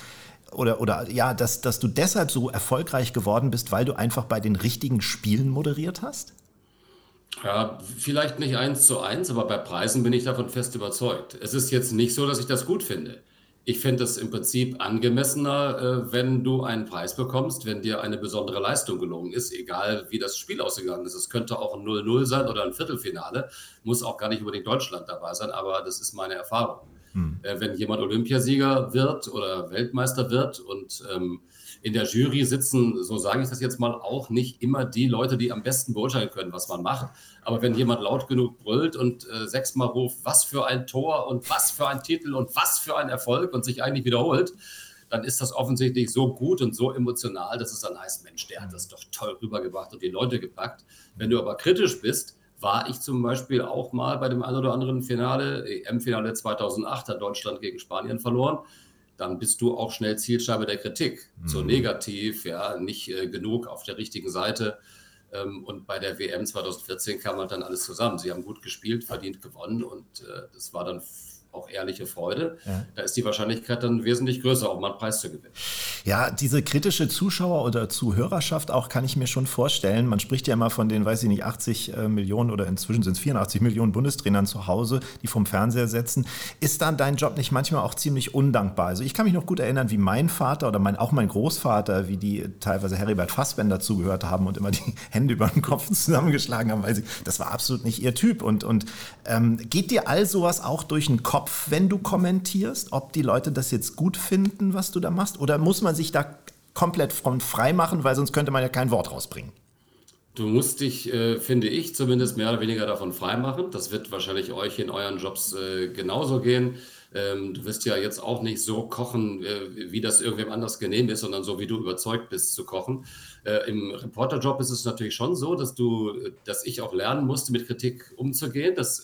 dass du deshalb so erfolgreich geworden bist, weil du einfach bei den richtigen Spielen moderiert hast? Ja, vielleicht nicht 1:1, aber bei Preisen bin ich davon fest überzeugt. Es ist jetzt nicht so, dass ich das gut finde. Ich finde es im Prinzip angemessener, wenn du einen Preis bekommst, wenn dir eine besondere Leistung gelungen ist, egal wie das Spiel ausgegangen ist. Es könnte auch ein 0-0 sein oder ein Viertelfinale, muss auch gar nicht unbedingt Deutschland dabei sein, aber das ist meine Erfahrung. Wenn jemand Olympiasieger wird oder Weltmeister wird und in der Jury sitzen, so sage ich das jetzt mal, auch nicht immer die Leute, die am besten beurteilen können, was man macht. Aber wenn jemand laut genug brüllt und 6-mal ruft, was für ein Tor und was für ein Titel und was für ein Erfolg und sich eigentlich wiederholt, dann ist das offensichtlich so gut und so emotional, dass es dann heißt, Mensch, der hat das doch toll rübergebracht und die Leute gepackt. Wenn du aber kritisch bist, war ich zum Beispiel auch mal bei dem einen oder anderen Finale, EM-Finale 2008, hat Deutschland gegen Spanien verloren, dann bist du auch schnell Zielscheibe der Kritik. So negativ, ja, nicht genug auf der richtigen Seite. Und bei der WM 2014 kam halt dann alles zusammen. Sie haben gut gespielt, verdient gewonnen und das war dann auch ehrliche Freude. Ja. Da ist die Wahrscheinlichkeit dann wesentlich größer, auch mal einen Preis zu gewinnen. Ja, diese kritische Zuschauer- oder Zuhörerschaft auch kann ich mir schon vorstellen. Man spricht ja immer von den, 80 Millionen oder inzwischen sind es 84 Millionen Bundestrainern zu Hause, die vom Fernseher sitzen. Ist dann dein Job nicht manchmal auch ziemlich undankbar? Also ich kann mich noch gut erinnern, wie mein Vater oder auch mein Großvater, wie die teilweise Heribert Fassbender zugehört haben und immer die Hände über den Kopf zusammengeschlagen haben, weil das war absolut nicht ihr Typ. Und geht dir all sowas auch durch den Kopf, wenn du kommentierst, ob die Leute das jetzt gut finden, was du da machst? Oder muss man sich da komplett von frei machen, weil sonst könnte man ja kein Wort rausbringen? Du musst dich, finde ich, zumindest mehr oder weniger davon freimachen. Das wird wahrscheinlich euch in euren Jobs genauso gehen. Du wirst ja jetzt auch nicht so kochen, wie das irgendwem anders genehm ist, sondern so, wie du überzeugt bist zu kochen. Im Reporterjob ist es natürlich schon so, dass ich auch lernen musste, mit Kritik umzugehen. Das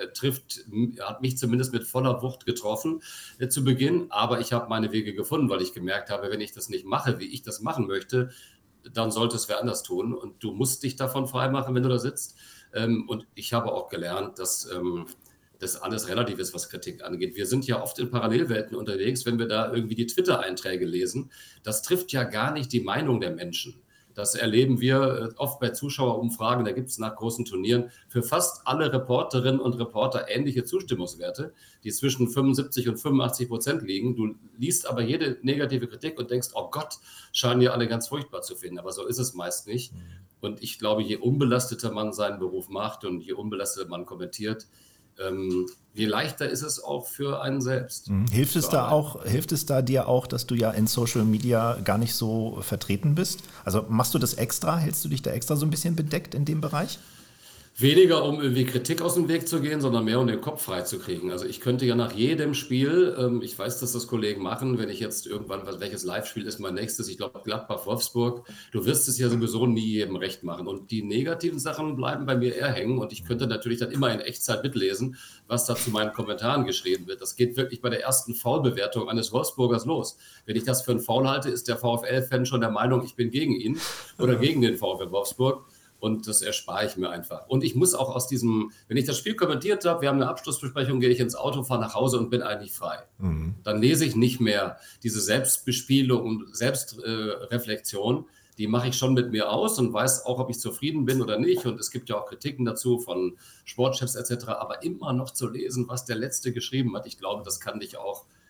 hat mich zumindest mit voller Wucht getroffen zu Beginn. Aber ich habe meine Wege gefunden, weil ich gemerkt habe, wenn ich das nicht mache, wie ich das machen möchte, dann sollte es wer anders tun. Und du musst dich davon freimachen, wenn du da sitzt. Und ich habe auch gelernt, dass das alles relativ ist, was Kritik angeht. Wir sind ja oft in Parallelwelten unterwegs, wenn wir da irgendwie die Twitter-Einträge lesen. Das trifft ja gar nicht die Meinung der Menschen. Das erleben wir oft bei Zuschauerumfragen, da gibt es nach großen Turnieren für fast alle Reporterinnen und Reporter ähnliche Zustimmungswerte, die zwischen 75% und 85% liegen. Du liest aber jede negative Kritik und denkst, oh Gott, scheinen ja alle ganz furchtbar zu finden. Aber so ist es meist nicht. Und ich glaube, je unbelasteter man seinen Beruf macht und je unbelasteter man kommentiert, je leichter ist es auch für einen selbst. Hilft es da dir auch, dass du ja in Social Media gar nicht so vertreten bist? Also machst du das extra? Hältst du dich da extra so ein bisschen bedeckt in dem Bereich? Weniger, um irgendwie Kritik aus dem Weg zu gehen, sondern mehr, um den Kopf frei zu kriegen. Also ich könnte ja nach jedem Spiel, ich weiß, dass das Kollegen machen, wenn ich jetzt irgendwann, welches Live-Spiel ist mein nächstes, ich glaube Gladbach-Wolfsburg, du wirst es ja sowieso nie jedem recht machen. Und die negativen Sachen bleiben bei mir eher hängen und ich könnte natürlich dann immer in Echtzeit mitlesen, was da zu meinen Kommentaren geschrieben wird. Das geht wirklich bei der ersten Foul-Bewertung eines Wolfsburgers los. Wenn ich das für einen Foul halte, ist der VfL-Fan schon der Meinung, ich bin gegen ihn oder gegen den VfL Wolfsburg. Und das erspare ich mir einfach. Und ich muss auch wenn ich das Spiel kommentiert habe, wir haben eine Abschlussbesprechung, gehe ich ins Auto, fahre nach Hause und bin eigentlich frei. Dann lese ich nicht mehr diese Selbstbespielung und Selbstreflexion. Die mache ich schon mit mir aus und weiß auch, ob ich zufrieden bin oder nicht. Und es gibt ja auch Kritiken dazu von Sportchefs etc. Aber immer noch zu lesen, was der Letzte geschrieben hat, ich glaube, das kann dich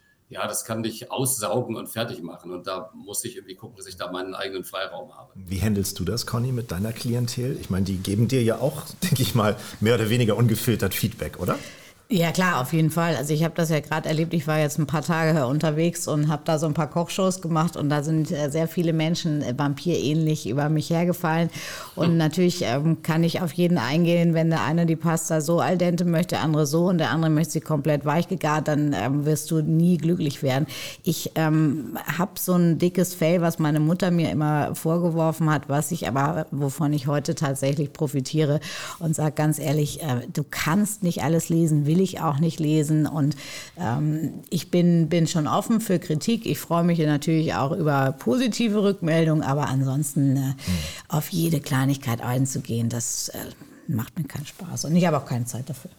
aussaugen und fertig machen. Und da muss ich irgendwie gucken, dass ich da meinen eigenen Freiraum habe. Wie handelst du das, Conny, mit deiner Klientel? Ich meine, die geben dir ja auch, denke ich mal, mehr oder weniger ungefiltert Feedback, oder? Ja klar, auf jeden Fall. Also ich habe das ja gerade erlebt. Ich war jetzt ein paar Tage unterwegs und habe da so ein paar Kochshows gemacht und da sind sehr viele Menschen vampirähnlich über mich hergefallen. Und natürlich kann ich auf jeden eingehen, wenn der eine die Pasta so al dente möchte, der andere so und der andere möchte sie komplett weich gegart, dann wirst du nie glücklich werden. Ich habe so ein dickes Fell, was meine Mutter mir immer vorgeworfen hat, wovon ich heute tatsächlich profitiere und sage ganz ehrlich, du kannst nicht alles lesen, will ich auch nicht lesen und ich bin schon offen für Kritik. Ich freue mich natürlich auch über positive Rückmeldungen, aber ansonsten auf jede Kleinigkeit einzugehen, das macht mir keinen Spaß und ich habe auch keine Zeit dafür.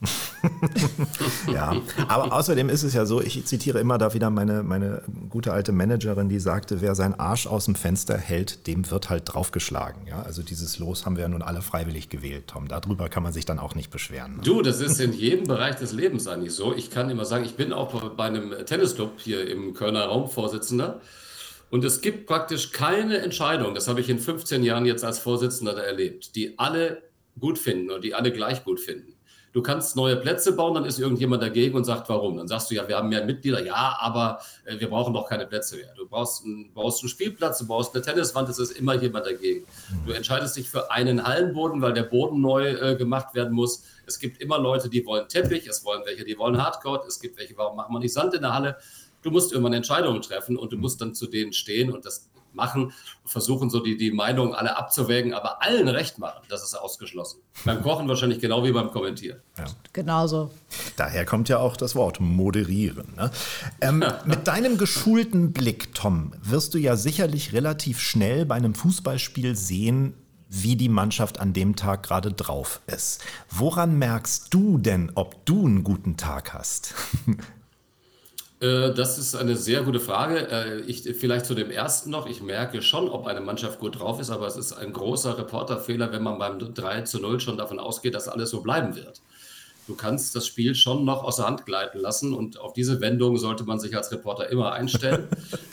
Ja, aber außerdem ist es ja so, ich zitiere immer da wieder meine gute alte Managerin, die sagte, wer seinen Arsch aus dem Fenster hält, dem wird halt draufgeschlagen. Ja, also dieses Los haben wir ja nun alle freiwillig gewählt, Tom. Darüber kann man sich dann auch nicht beschweren. Ne? Du, das ist in jedem Bereich des Lebens eigentlich so. Ich kann immer sagen, ich bin auch bei einem Tennisclub hier im Kölner Raum Vorsitzender. Und es gibt praktisch keine Entscheidung, das habe ich in 15 Jahren jetzt als Vorsitzender da erlebt, die alle gut finden oder die alle gleich gut finden. Du kannst neue Plätze bauen, dann ist irgendjemand dagegen und sagt, warum? Dann sagst du, ja, wir haben mehr Mitglieder. Ja, aber wir brauchen doch keine Plätze mehr. Du baust einen Spielplatz, du baust eine Tenniswand, es ist immer jemand dagegen. Du entscheidest dich für einen Hallenboden, weil der Boden neu gemacht werden muss. Es gibt immer Leute, die wollen Teppich, es wollen welche, die wollen Hardcore, es gibt welche, warum machen wir nicht Sand in der Halle? Du musst irgendwann Entscheidungen treffen und du musst dann zu denen stehen und das machen, versuchen so die Meinungen alle abzuwägen, aber allen recht machen, das ist ausgeschlossen. Beim Kochen wahrscheinlich genau wie beim Kommentieren. Ja. Genauso. Daher kommt ja auch das Wort moderieren. Ne? Mit deinem geschulten Blick, Tom, wirst du ja sicherlich relativ schnell bei einem Fußballspiel sehen, wie die Mannschaft an dem Tag gerade drauf ist. Woran merkst du denn, ob du einen guten Tag hast? Das ist eine sehr gute Frage. Vielleicht zu dem ersten noch. Ich merke schon, ob eine Mannschaft gut drauf ist, aber es ist ein großer Reporterfehler, wenn man beim 3:0 schon davon ausgeht, dass alles so bleiben wird. Du kannst das Spiel schon noch aus der Hand gleiten lassen und auf diese Wendung sollte man sich als Reporter immer einstellen.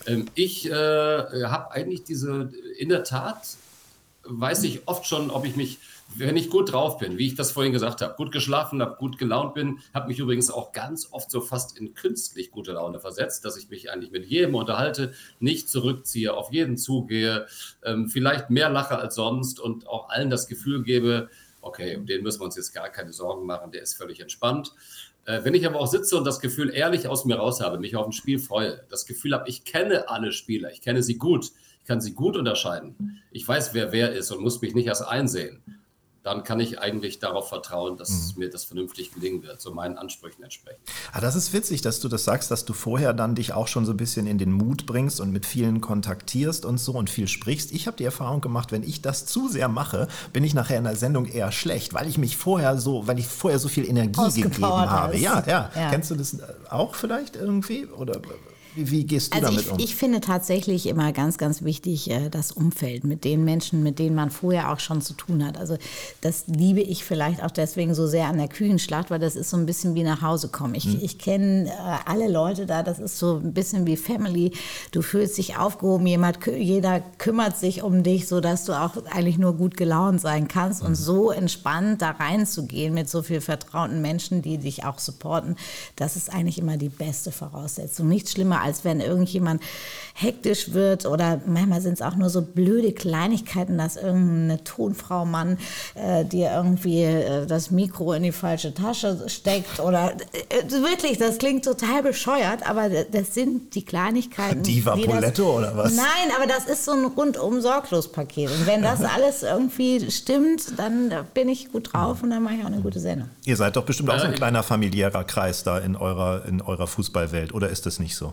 Ich habe eigentlich in der Tat, weiß ich oft schon, ob ich mich, wenn ich gut drauf bin, wie ich das vorhin gesagt habe, gut geschlafen habe, gut gelaunt bin, habe mich übrigens auch ganz oft so fast in künstlich gute Laune versetzt, dass ich mich eigentlich mit jedem unterhalte, nicht zurückziehe, auf jeden zugehe, vielleicht mehr lache als sonst und auch allen das Gefühl gebe, okay, um den müssen wir uns jetzt gar keine Sorgen machen, der ist völlig entspannt. Wenn ich aber auch sitze und das Gefühl ehrlich aus mir raus habe, mich auf ein Spiel freue, das Gefühl habe, ich kenne alle Spieler, ich kenne sie gut, ich kann sie gut unterscheiden, ich weiß, wer ist und muss mich nicht erst einsehen, dann kann ich eigentlich darauf vertrauen, dass mir das vernünftig gelingen wird, so meinen Ansprüchen entsprechend. Das ist witzig, dass du das sagst, dass du vorher dann dich auch schon so ein bisschen in den Mut bringst und mit vielen kontaktierst und so und viel sprichst. Ich habe die Erfahrung gemacht, wenn ich das zu sehr mache, bin ich nachher in der Sendung eher schlecht, weil ich vorher so viel Energie gegeben habe. Ja. Kennst du das auch vielleicht irgendwie? Oder wie gehst du damit um? Ich finde tatsächlich immer ganz, ganz wichtig das Umfeld mit den Menschen, mit denen man vorher auch schon zu tun hat. Also das liebe ich vielleicht auch deswegen so sehr an der Küchenschlacht, weil das ist so ein bisschen wie nach Hause kommen. Ich kenne alle Leute da, das ist so ein bisschen wie Family. Du fühlst dich aufgehoben, jeder kümmert sich um dich, sodass du auch eigentlich nur gut gelaunt sein kannst und so entspannt da reinzugehen mit so viel vertrauten Menschen, die dich auch supporten, das ist eigentlich immer die beste Voraussetzung. Nichts schlimmer, als wenn irgendjemand hektisch wird oder manchmal sind es auch nur so blöde Kleinigkeiten, dass irgendeine Tonfrau, Mann dir irgendwie das Mikro in die falsche Tasche steckt oder wirklich, das klingt total bescheuert, aber das sind die Kleinigkeiten. Diva Poletto oder was? Nein, aber das ist so ein rundum Sorglos-Paket und wenn das alles irgendwie stimmt, dann bin ich gut drauf und dann mache ich auch eine gute Sendung. Ihr seid doch bestimmt auch so ein kleiner familiärer Kreis da in eurer Fußballwelt, oder ist das nicht so?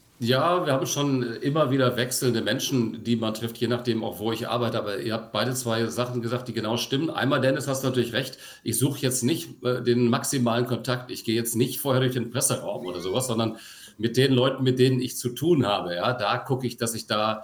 Ja, wir haben schon immer wieder wechselnde Menschen, die man trifft, je nachdem auch, wo ich arbeite. Aber ihr habt beide zwei Sachen gesagt, die genau stimmen. Einmal, Dennis, hast du natürlich recht. Ich suche jetzt nicht den maximalen Kontakt. Ich gehe jetzt nicht vorher durch den Presseraum oder sowas, sondern mit den Leuten, mit denen ich zu tun habe. Ja, da gucke ich, dass ich da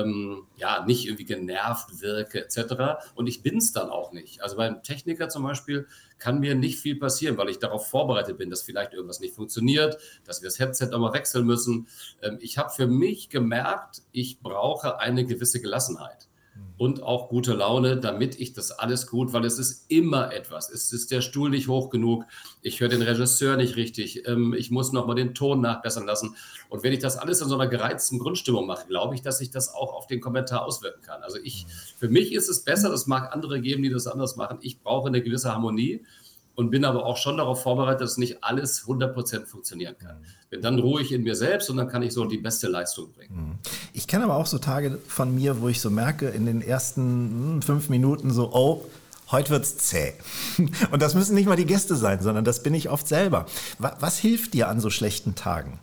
nicht irgendwie genervt wirke etc. Und ich bin es dann auch nicht. Also beim Techniker zum Beispiel kann mir nicht viel passieren, weil ich darauf vorbereitet bin, dass vielleicht irgendwas nicht funktioniert, dass wir das Headset nochmal wechseln müssen. Ich habe für mich gemerkt, ich brauche eine gewisse Gelassenheit. und auch gute Laune, damit ich das alles gut, weil es ist immer etwas. Es ist der Stuhl nicht hoch genug, ich höre den Regisseur nicht richtig, ich muss nochmal den Ton nachbessern lassen. Und wenn ich das alles in so einer gereizten Grundstimmung mache, glaube ich, dass sich das auch auf den Kommentar auswirken kann. Also für mich ist es besser, das mag andere geben, die das anders machen. Ich brauche eine gewisse Harmonie. Und bin aber auch schon darauf vorbereitet, dass nicht alles 100% funktionieren kann. Dann ruhe ich in mir selbst und dann kann ich so die beste Leistung bringen. Ich kenne aber auch so Tage von mir, wo ich so merke, in den ersten 5 Minuten so, oh, heute wird's zäh. Und das müssen nicht mal die Gäste sein, sondern das bin ich oft selber. Was hilft dir an so schlechten Tagen?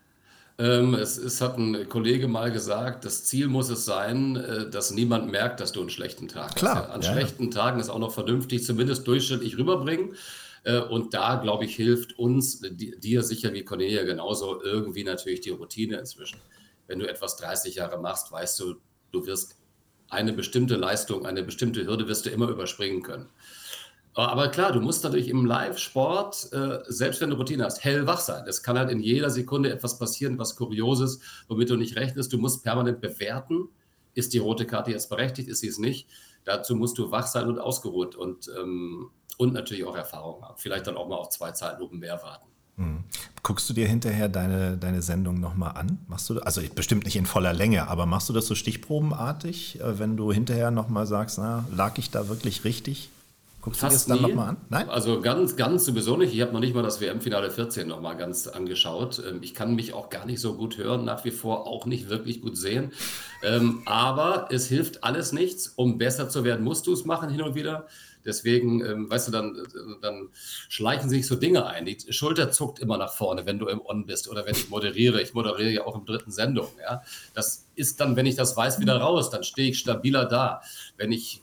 Es hat ein Kollege mal gesagt, das Ziel muss es sein, dass niemand merkt, dass du einen schlechten Tag hast. Klar, An schlechten Tagen ist auch noch vernünftig, zumindest durchschnittlich rüberbringen. Und da, glaube ich, hilft uns, dir sicher wie Cornelia genauso, irgendwie natürlich die Routine inzwischen. Wenn du etwas 30 Jahre machst, weißt du, du wirst eine bestimmte Leistung, eine bestimmte Hürde wirst du immer überspringen können. Aber klar, du musst natürlich im Live-Sport, selbst wenn du Routine hast, hellwach sein. Es kann halt in jeder Sekunde etwas passieren, was Kurioses, womit du nicht rechnest. Du musst permanent bewerten, ist die rote Karte jetzt berechtigt, ist sie es nicht. Dazu musst du wach sein und ausgeruht und natürlich auch Erfahrung haben. Vielleicht dann auch mal auf 2 Zeitlupen mehr warten. Guckst du dir hinterher deine Sendung nochmal an? Machst du, also bestimmt nicht in voller Länge, aber machst du das so stichprobenartig, wenn du hinterher nochmal sagst, na, lag ich da wirklich richtig? Guckst du dir das dann nochmal an? Nein? Also ganz sowieso nicht. Ich habe noch nicht mal das WM-Finale 14 nochmal ganz angeschaut. Ich kann mich auch gar nicht so gut hören, nach wie vor auch nicht wirklich gut sehen. Aber es hilft alles nichts. Um besser zu werden, musst du es machen hin und wieder. Deswegen, weißt du, dann schleichen sich so Dinge ein. Die Schulter zuckt immer nach vorne, wenn du im On bist oder wenn ich moderiere. Ich moderiere ja auch im 3. Sendung. Ja? Das ist dann, wenn ich das weiß, wieder raus. Dann stehe ich stabiler da. Wenn ich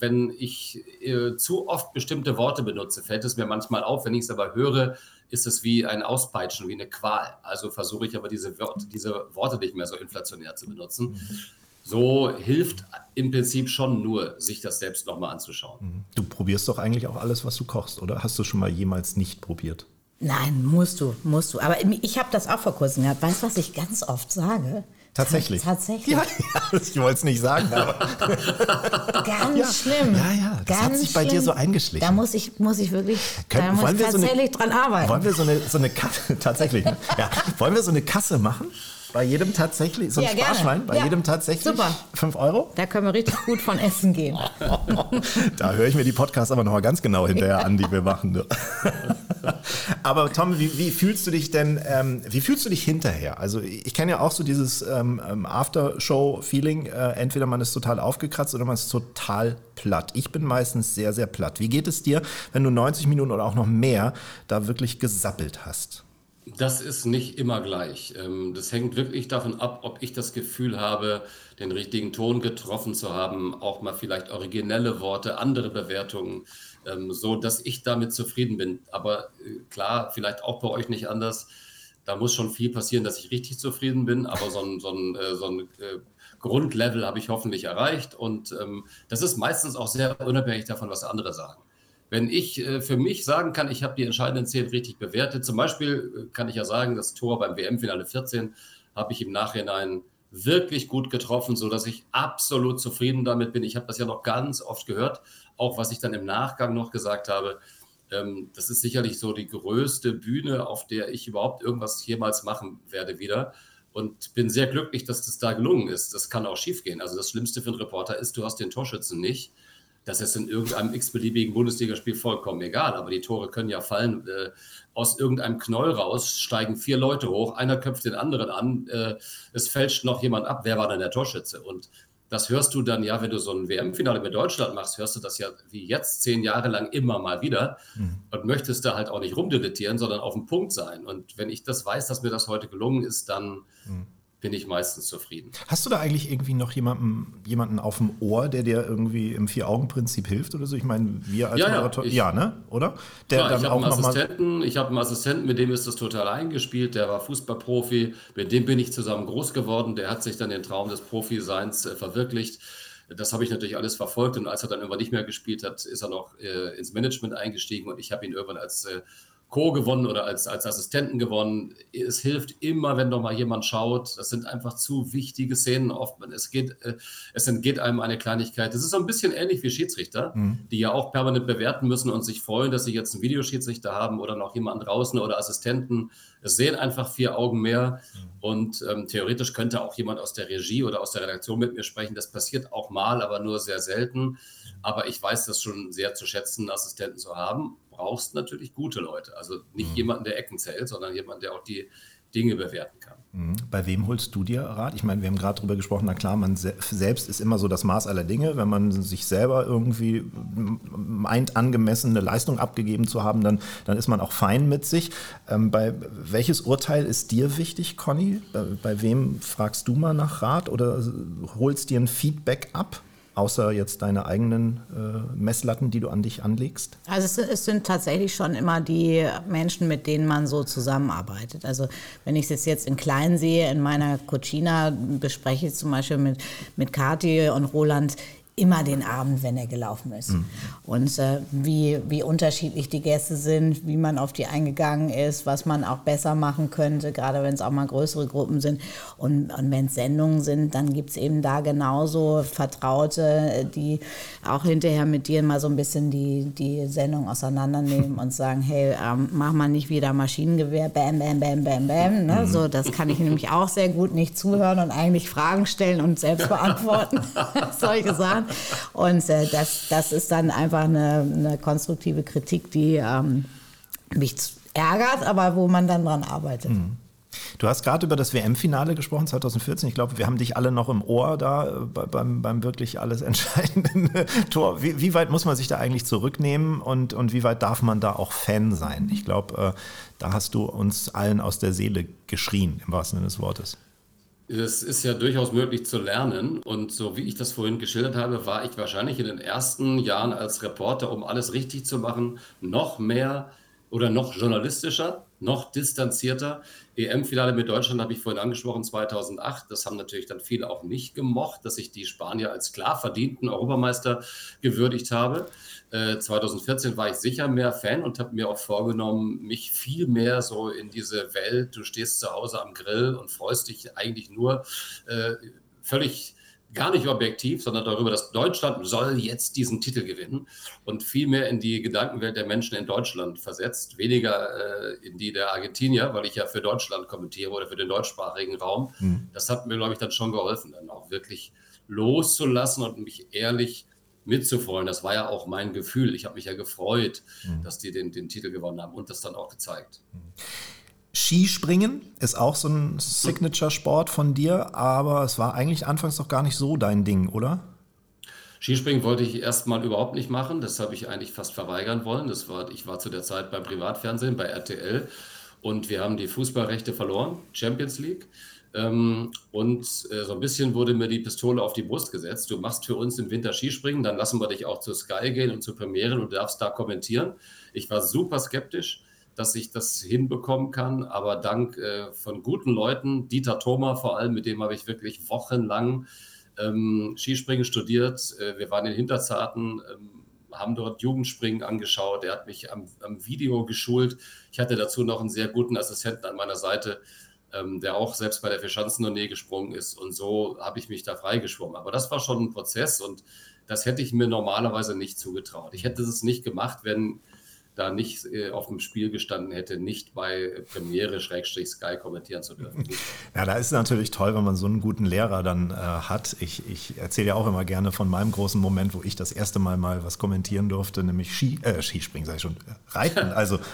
zu oft bestimmte Worte benutze, fällt es mir manchmal auf. Wenn ich es aber höre, ist es wie ein Auspeitschen, wie eine Qual. Also versuche ich aber diese Worte nicht mehr so inflationär zu benutzen. So hilft im Prinzip schon nur, sich das selbst nochmal anzuschauen. Du probierst doch eigentlich auch alles, was du kochst, oder? Hast du schon mal jemals nicht probiert? Nein, musst du. Aber ich habe das auch vor kurzem gehabt. Weißt du, was ich ganz oft sage? Tatsächlich? Tatsächlich. Ja, ich wollte es nicht sagen, aber... Ganz schlimm. Ja, das hat sich bei dir so eingeschlichen. Da muss ich wirklich, tatsächlich dran arbeiten. Wollen wir so eine Kasse, tatsächlich, ja, wollen wir so eine Kasse machen? Bei jedem tatsächlich, so ein Sparschwein, bei jedem tatsächlich super. 5 Euro? Da können wir richtig gut von essen gehen. Da höre ich mir die Podcasts aber nochmal ganz genau hinterher an, die wir machen. Aber Tom, wie fühlst du dich denn, wie fühlst du dich hinterher? Also ich kenne ja auch so dieses Aftershow-Feeling, entweder man ist total aufgekratzt oder man ist total platt. Ich bin meistens sehr, sehr platt. Wie geht es dir, wenn du 90 Minuten oder auch noch mehr da wirklich gesappelt hast? Das ist nicht immer gleich. Das hängt wirklich davon ab, ob ich das Gefühl habe, den richtigen Ton getroffen zu haben, auch mal vielleicht originelle Worte, andere Bewertungen, so dass ich damit zufrieden bin. Aber klar, vielleicht auch bei euch nicht anders. Da muss schon viel passieren, dass ich richtig zufrieden bin, aber so ein Grundlevel habe ich hoffentlich erreicht. Und das ist meistens auch sehr unabhängig davon, was andere sagen. Wenn ich für mich sagen kann, ich habe die entscheidenden 10 richtig bewertet, zum Beispiel kann ich ja sagen, das Tor beim WM-Finale 14 habe ich im Nachhinein wirklich gut getroffen, sodass ich absolut zufrieden damit bin. Ich habe das ja noch ganz oft gehört, auch was ich dann im Nachgang noch gesagt habe. Das ist sicherlich so die größte Bühne, auf der ich überhaupt irgendwas jemals machen werde wieder. Und bin sehr glücklich, dass das da gelungen ist. Das kann auch schiefgehen. Also das Schlimmste für einen Reporter ist, du hast den Torschützen nicht. Das ist in irgendeinem x-beliebigen Bundesligaspiel vollkommen egal. Aber die Tore können ja fallen. Aus irgendeinem Knoll raus steigen 4 Leute hoch. Einer köpft den anderen an. Es fälscht noch jemand ab. Wer war denn der Torschütze? Und das hörst du dann ja, wenn du so ein WM-Finale mit Deutschland machst, hörst du das ja wie jetzt 10 Jahre lang immer mal wieder. Und möchtest da halt auch nicht rumdilettieren, sondern auf dem Punkt sein. Und wenn ich das weiß, dass mir das heute gelungen ist, dann... bin ich meistens zufrieden. Hast du da eigentlich irgendwie noch jemanden auf dem Ohr, der dir irgendwie im 4-Augen-Prinzip hilft oder so? Ich meine, wir als Moderator, ne? Oder? Der klar, dann auch ich habe einen Assistenten, mit dem ist das total eingespielt, der war Fußballprofi, mit dem bin ich zusammen groß geworden, der hat sich dann den Traum des Profiseins verwirklicht. Das habe ich natürlich alles verfolgt und als er dann irgendwann nicht mehr gespielt hat, ist er noch ins Management eingestiegen und ich habe ihn irgendwann als Co. gewonnen oder als Assistenten gewonnen. Es hilft immer, wenn doch mal jemand schaut. Das sind einfach zu wichtige Szenen oft. Es entgeht einem eine Kleinigkeit. Das ist so ein bisschen ähnlich wie Schiedsrichter, die ja auch permanent bewerten müssen und sich freuen, dass sie jetzt einen Videoschiedsrichter haben oder noch jemanden draußen oder Assistenten. Es sehen einfach 4 Augen mehr und theoretisch könnte auch jemand aus der Regie oder aus der Redaktion mit mir sprechen. Das passiert auch mal, aber nur sehr selten. Aber ich weiß das schon sehr zu schätzen, Assistenten zu haben. Brauchst natürlich gute Leute. Also nicht jemanden, der Ecken zählt, sondern jemanden, der auch die Dinge bewerten kann. Bei wem holst du dir Rat? Ich meine, wir haben gerade darüber gesprochen, na klar, man selbst ist immer so das Maß aller Dinge. Wenn man sich selber irgendwie meint, angemessene Leistung abgegeben zu haben, dann ist man auch fein mit sich. Welches Urteil ist dir wichtig, Conny? Bei wem fragst du mal nach Rat oder holst dir ein Feedback ab? Außer jetzt deine eigenen Messlatten, die du an dich anlegst? Also es sind tatsächlich schon immer die Menschen, mit denen man so zusammenarbeitet. Also wenn ich es jetzt in klein sehe, in meiner Cucina bespreche ich zum Beispiel mit Kathi und Roland immer den Abend, wenn er gelaufen ist. Und wie unterschiedlich die Gäste sind, wie man auf die eingegangen ist, was man auch besser machen könnte, gerade wenn es auch mal größere Gruppen sind. Und wenn es Sendungen sind, dann gibt es eben da genauso Vertraute, die auch hinterher mit dir mal so ein bisschen die Sendung auseinandernehmen und sagen, hey, mach mal nicht wieder Maschinengewehr, bam, bam, bam, bam, bam. Ne? So, das kann ich nämlich auch sehr gut nicht zuhören und eigentlich Fragen stellen und selbst beantworten, solche Sachen. Und das ist dann einfach eine konstruktive Kritik, die mich ärgert, aber wo man dann dran arbeitet. Du hast gerade über das WM-Finale gesprochen, 2014. Ich glaube, wir haben dich alle noch im Ohr da beim wirklich alles entscheidenden Tor. Wie weit muss man sich da eigentlich zurücknehmen und wie weit darf man da auch Fan sein? Ich glaube, da hast du uns allen aus der Seele geschrien, im wahrsten Sinne des Wortes. Es ist ja durchaus möglich zu lernen und so wie ich das vorhin geschildert habe, war ich wahrscheinlich in den ersten Jahren als Reporter, um alles richtig zu machen, noch mehr oder noch journalistischer, noch distanzierter. EM-Finale mit Deutschland habe ich vorhin angesprochen, 2008. Das haben natürlich dann viele auch nicht gemocht, dass ich die Spanier als klar verdienten Europameister gewürdigt habe. 2014 war ich sicher mehr Fan und habe mir auch vorgenommen, mich viel mehr so in diese Welt, du stehst zu Hause am Grill und freust dich eigentlich nur völlig gar nicht objektiv, sondern darüber, dass Deutschland soll jetzt diesen Titel gewinnen und viel mehr in die Gedankenwelt der Menschen in Deutschland versetzt, weniger in die der Argentinier, weil ich ja für Deutschland kommentiere oder für den deutschsprachigen Raum. Das hat mir, glaube ich, dann schon geholfen, dann auch wirklich loszulassen und mich ehrlich mitzufreuen. Das war ja auch mein Gefühl. Ich habe mich ja gefreut, dass die den Titel gewonnen haben und das dann auch gezeigt. Skispringen ist auch so ein Signature-Sport von dir, aber es war eigentlich anfangs doch gar nicht so dein Ding, oder? Skispringen wollte ich erstmal überhaupt nicht machen. Das habe ich eigentlich fast verweigern wollen. Ich war zu der Zeit beim Privatfernsehen, bei RTL und wir haben die Fußballrechte verloren, Champions League. Und so ein bisschen wurde mir die Pistole auf die Brust gesetzt. Du machst für uns im Winter Skispringen, dann lassen wir dich auch zu Sky gehen und zu Premiere und du darfst da kommentieren. Ich war super skeptisch, dass ich das hinbekommen kann, aber dank von guten Leuten, Dieter Thoma vor allem, mit dem habe ich wirklich wochenlang Skispringen studiert. Wir waren in Hinterzarten, haben dort Jugendspringen angeschaut. Er hat mich am Video geschult. Ich hatte dazu noch einen sehr guten Assistenten an meiner Seite, der auch selbst bei der Vierschanzentournee gesprungen ist. Und so habe ich mich da freigeschwommen. Aber das war schon ein Prozess und das hätte ich mir normalerweise nicht zugetraut. Ich hätte es nicht gemacht, wenn da nicht auf dem Spiel gestanden hätte, nicht bei Premiere/Sky kommentieren zu dürfen. Ja, da ist es natürlich toll, wenn man so einen guten Lehrer dann hat. Ich erzähle ja auch immer gerne von meinem großen Moment, wo ich das erste Mal was kommentieren durfte, nämlich Skispringen, sage ich schon, Reiten,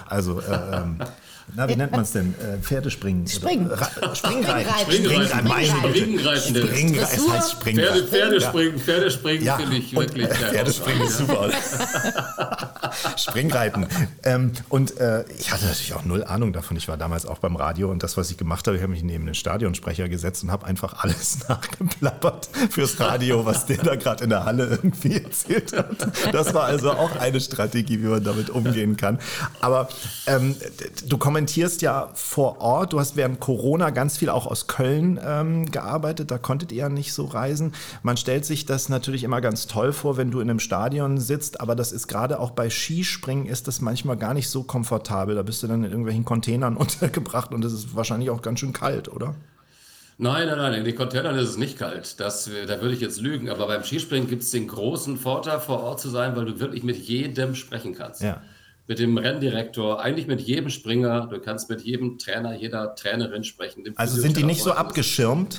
wie nennt man es denn? Pferdespringen? Springreiten. Springreiten. Es heißt Springreiten. Pferdespringen ja, finde ich wirklich. Pferdespringen ist super. Springreiten. Ich hatte natürlich auch null Ahnung davon. Ich war damals auch beim Radio und das, was ich gemacht habe, ich habe mich neben den Stadionsprecher gesetzt und habe einfach alles nachgeplappert fürs Radio, was der da gerade in der Halle irgendwie erzählt hat. Das war also auch eine Strategie, wie man damit umgehen kann. Aber du kommentierst ja vor Ort. Du hast während Corona ganz viel auch aus Köln gearbeitet. Da konntet ihr ja nicht so reisen. Man stellt sich das natürlich immer ganz toll vor, wenn du in einem Stadion sitzt. Aber das ist gerade auch bei Skispringen ist das manchmal gar nicht so komfortabel. Da bist du dann in irgendwelchen Containern untergebracht und es ist wahrscheinlich auch ganz schön kalt, oder? Nein, in den Containern ist es nicht kalt. Da würde ich jetzt lügen. Aber beim Skispringen gibt es den großen Vorteil, vor Ort zu sein, weil du wirklich mit jedem sprechen kannst. Ja. Mit dem Renndirektor, eigentlich mit jedem Springer. Du kannst mit jedem Trainer, jeder Trainerin sprechen. Also sind die nicht so abgeschirmt?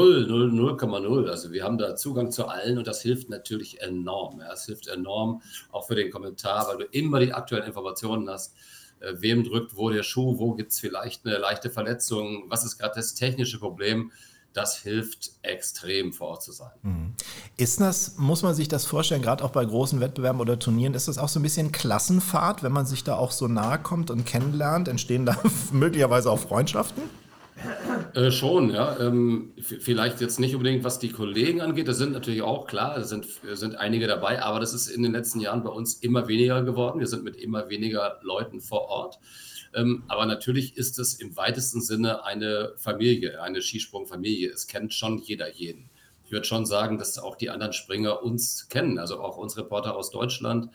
0,0. Also wir haben da Zugang zu allen und das hilft natürlich enorm. Ja. Es hilft enorm auch für den Kommentar, weil du immer die aktuellen Informationen hast. Wem drückt wo der Schuh, wo gibt es vielleicht eine leichte Verletzung, was ist gerade das technische Problem. Das hilft extrem, vor Ort zu sein. Muss man sich das vorstellen, gerade auch bei großen Wettbewerben oder Turnieren, ist das auch so ein bisschen Klassenfahrt, wenn man sich da auch so nahe kommt und kennenlernt? Entstehen da möglicherweise auch Freundschaften? Schon, ja. Vielleicht jetzt nicht unbedingt, was die Kollegen angeht. Das sind natürlich auch, klar, es sind einige dabei, aber das ist in den letzten Jahren bei uns immer weniger geworden. Wir sind mit immer weniger Leuten vor Ort. Aber natürlich ist es im weitesten Sinne eine Familie, eine Skisprungfamilie. Es kennt schon jeder jeden. Ich würde schon sagen, dass auch die anderen Springer uns kennen, also auch uns Reporter aus Deutschland.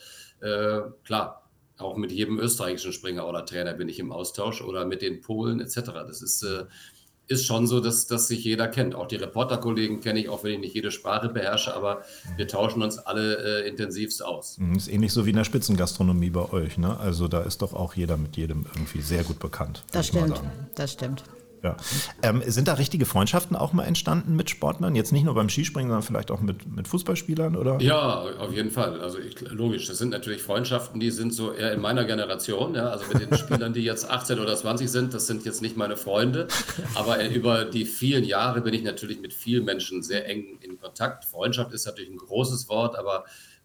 Klar, auch mit jedem österreichischen Springer oder Trainer bin ich im Austausch oder mit den Polen etc. Das ist schon so, dass sich jeder kennt. Auch die Reporterkollegen kenne ich, auch wenn ich nicht jede Sprache beherrsche, aber wir tauschen uns alle intensivst aus. Ist ähnlich so wie in der Spitzengastronomie bei euch, ne? Also da ist doch auch jeder mit jedem irgendwie sehr gut bekannt. Das stimmt. Ja. Sind da richtige Freundschaften auch mal entstanden mit Sportlern? Jetzt nicht nur beim Skispringen, sondern vielleicht auch mit Fußballspielern, oder? Ja, auf jeden Fall. Also logisch, das sind natürlich Freundschaften, die sind so eher in meiner Generation. Ja? Also mit den Spielern, die jetzt 18 oder 20 sind, das sind jetzt nicht meine Freunde. Aber über die vielen Jahre bin ich natürlich mit vielen Menschen sehr eng in Kontakt. Freundschaft ist natürlich ein großes Wort, aber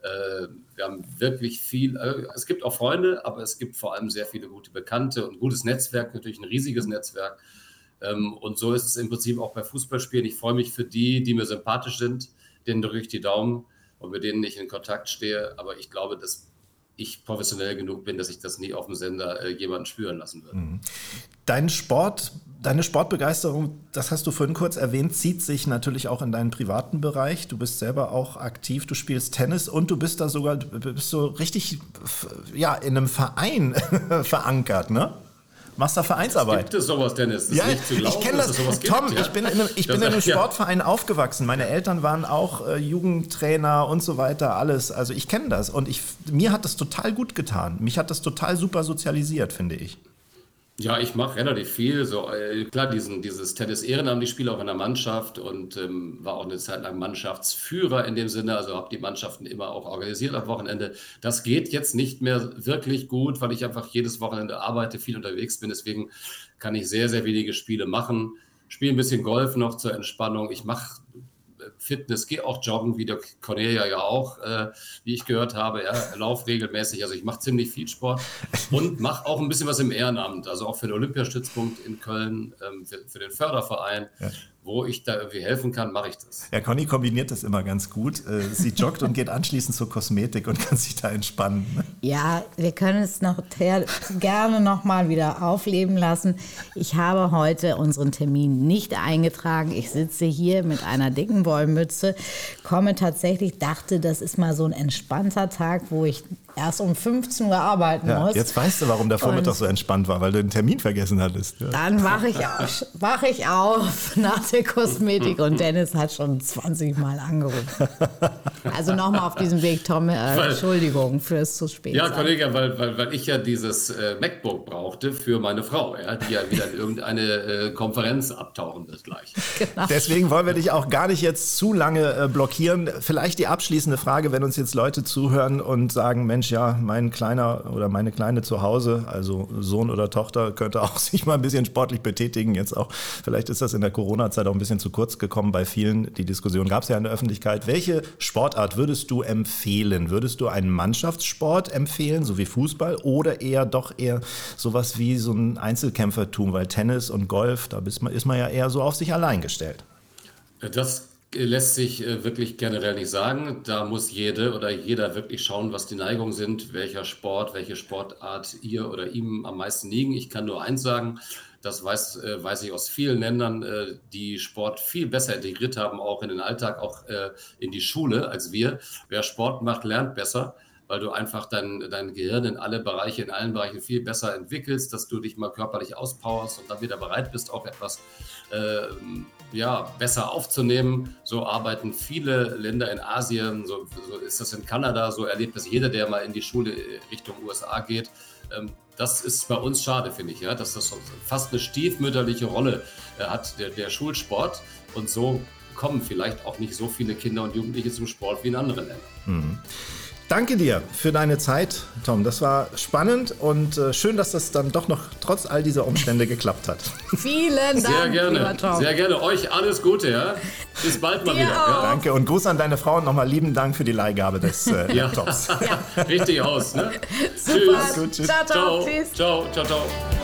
wir haben wirklich viel. Es gibt auch Freunde, aber es gibt vor allem sehr viele gute Bekannte und ein gutes Netzwerk, natürlich ein riesiges Netzwerk. Und so ist es im Prinzip auch bei Fußballspielen. Ich freue mich für die mir sympathisch sind, denen drücke ich die Daumen und mit denen ich in Kontakt stehe. Aber ich glaube, dass ich professionell genug bin, dass ich das nie auf dem Sender jemanden spüren lassen würde. Deine Sportbegeisterung, das hast du vorhin kurz erwähnt, zieht sich natürlich auch in deinen privaten Bereich. Du bist selber auch aktiv, du spielst Tennis und du bist da sogar so richtig in einem Verein verankert, ne? Machst da Vereinsarbeit. Gibt es sowas, Dennis? Das ja, ist nicht zu glauben, ich kenne das. Dass es sowas Tom, gibt, ja? ich bin in einem Sportverein aufgewachsen. Meine Eltern waren auch Jugendtrainer und so weiter, alles. Also ich kenne das und mir hat das total gut getan. Mich hat das total super sozialisiert, finde ich. Ja, ich mache relativ viel. So, klar, dieses Tennis ehrenamtlich, ich spiele auch in der Mannschaft und war auch eine Zeit lang Mannschaftsführer in dem Sinne. Also habe die Mannschaften immer auch organisiert am Wochenende. Das geht jetzt nicht mehr wirklich gut, weil ich einfach jedes Wochenende arbeite, viel unterwegs bin. Deswegen kann ich sehr, sehr wenige Spiele machen. Spiele ein bisschen Golf noch zur Entspannung. Ich mache Fitness, gehe auch joggen, wie der Cornelia ja auch, wie ich gehört habe, ja, lauf regelmäßig. Also ich mache ziemlich viel Sport und mache auch ein bisschen was im Ehrenamt, also auch für den Olympiastützpunkt in Köln, für den Förderverein. Ja. Wo ich da irgendwie helfen kann, mache ich das. Ja, Conny kombiniert das immer ganz gut. Sie joggt und geht anschließend zur Kosmetik und kann sich da entspannen. Ja, wir können es gerne noch mal wieder aufleben lassen. Ich habe heute unseren Termin nicht eingetragen. Ich sitze hier mit einer dicken Wollmütze, dachte, das ist mal so ein entspannter Tag, wo ich erst um 15 Uhr arbeiten muss. Jetzt weißt du, warum der Vormittag so entspannt war, weil du den Termin vergessen hattest. Ja. Dann wach ich auf nach der Kosmetik und Dennis hat schon 20 Mal angerufen. Also nochmal auf diesem Weg, Tom, Entschuldigung fürs zu spät. Ja, Kollege, weil ich ja dieses MacBook brauchte für meine Frau, ja, die ja wieder in irgendeine Konferenz abtauchen wird gleich. Genau. Deswegen wollen wir dich auch gar nicht jetzt zu lange blockieren. Vielleicht die abschließende Frage, wenn uns jetzt Leute zuhören und sagen, Mensch, ja, mein Kleiner oder meine Kleine zu Hause, also Sohn oder Tochter, könnte auch sich mal ein bisschen sportlich betätigen. Jetzt auch, vielleicht ist das in der Corona-Zeit auch ein bisschen zu kurz gekommen bei vielen. Die Diskussion gab es ja in der Öffentlichkeit. Welche Sportart würdest du empfehlen? Würdest du einen Mannschaftssport empfehlen, so wie Fußball, oder eher sowas wie so ein Einzelkämpfertum? Weil Tennis und Golf, da ist man ja eher so auf sich allein gestellt. Das lässt sich wirklich generell nicht sagen. Da muss jede oder jeder wirklich schauen, was die Neigungen sind, welche Sportart ihr oder ihm am meisten liegen. Ich kann nur eins sagen, das weiß ich aus vielen Ländern, die Sport viel besser integriert haben, auch in den Alltag, auch in die Schule als wir. Wer Sport macht, lernt besser. weil du einfach dein Gehirn in allen Bereichen viel besser entwickelst, dass du dich mal körperlich auspowerst und dann wieder bereit bist, auch etwas besser aufzunehmen. So arbeiten viele Länder in Asien, so ist das in Kanada, so erlebt das jeder, der mal in die Schule Richtung USA geht. Das ist bei uns schade, finde ich, ja, dass das fast eine stiefmütterliche Rolle hat, der Schulsport. Und so kommen vielleicht auch nicht so viele Kinder und Jugendliche zum Sport wie in anderen Ländern. Mhm. Danke dir für deine Zeit, Tom. Das war spannend und schön, dass das dann doch noch trotz all dieser Umstände geklappt hat. Vielen Dank, sehr gerne, lieber Tom. Sehr gerne. Euch alles Gute, ja. Bis bald mal wieder. Ja. Danke und Gruß an deine Frau und nochmal lieben Dank für die Leihgabe des Laptops. Richtig aus. Ne? Super. Tschüss. Gut, tschüss. Ciao, ciao. Ciao. Tschüss. Ciao, ciao, ciao.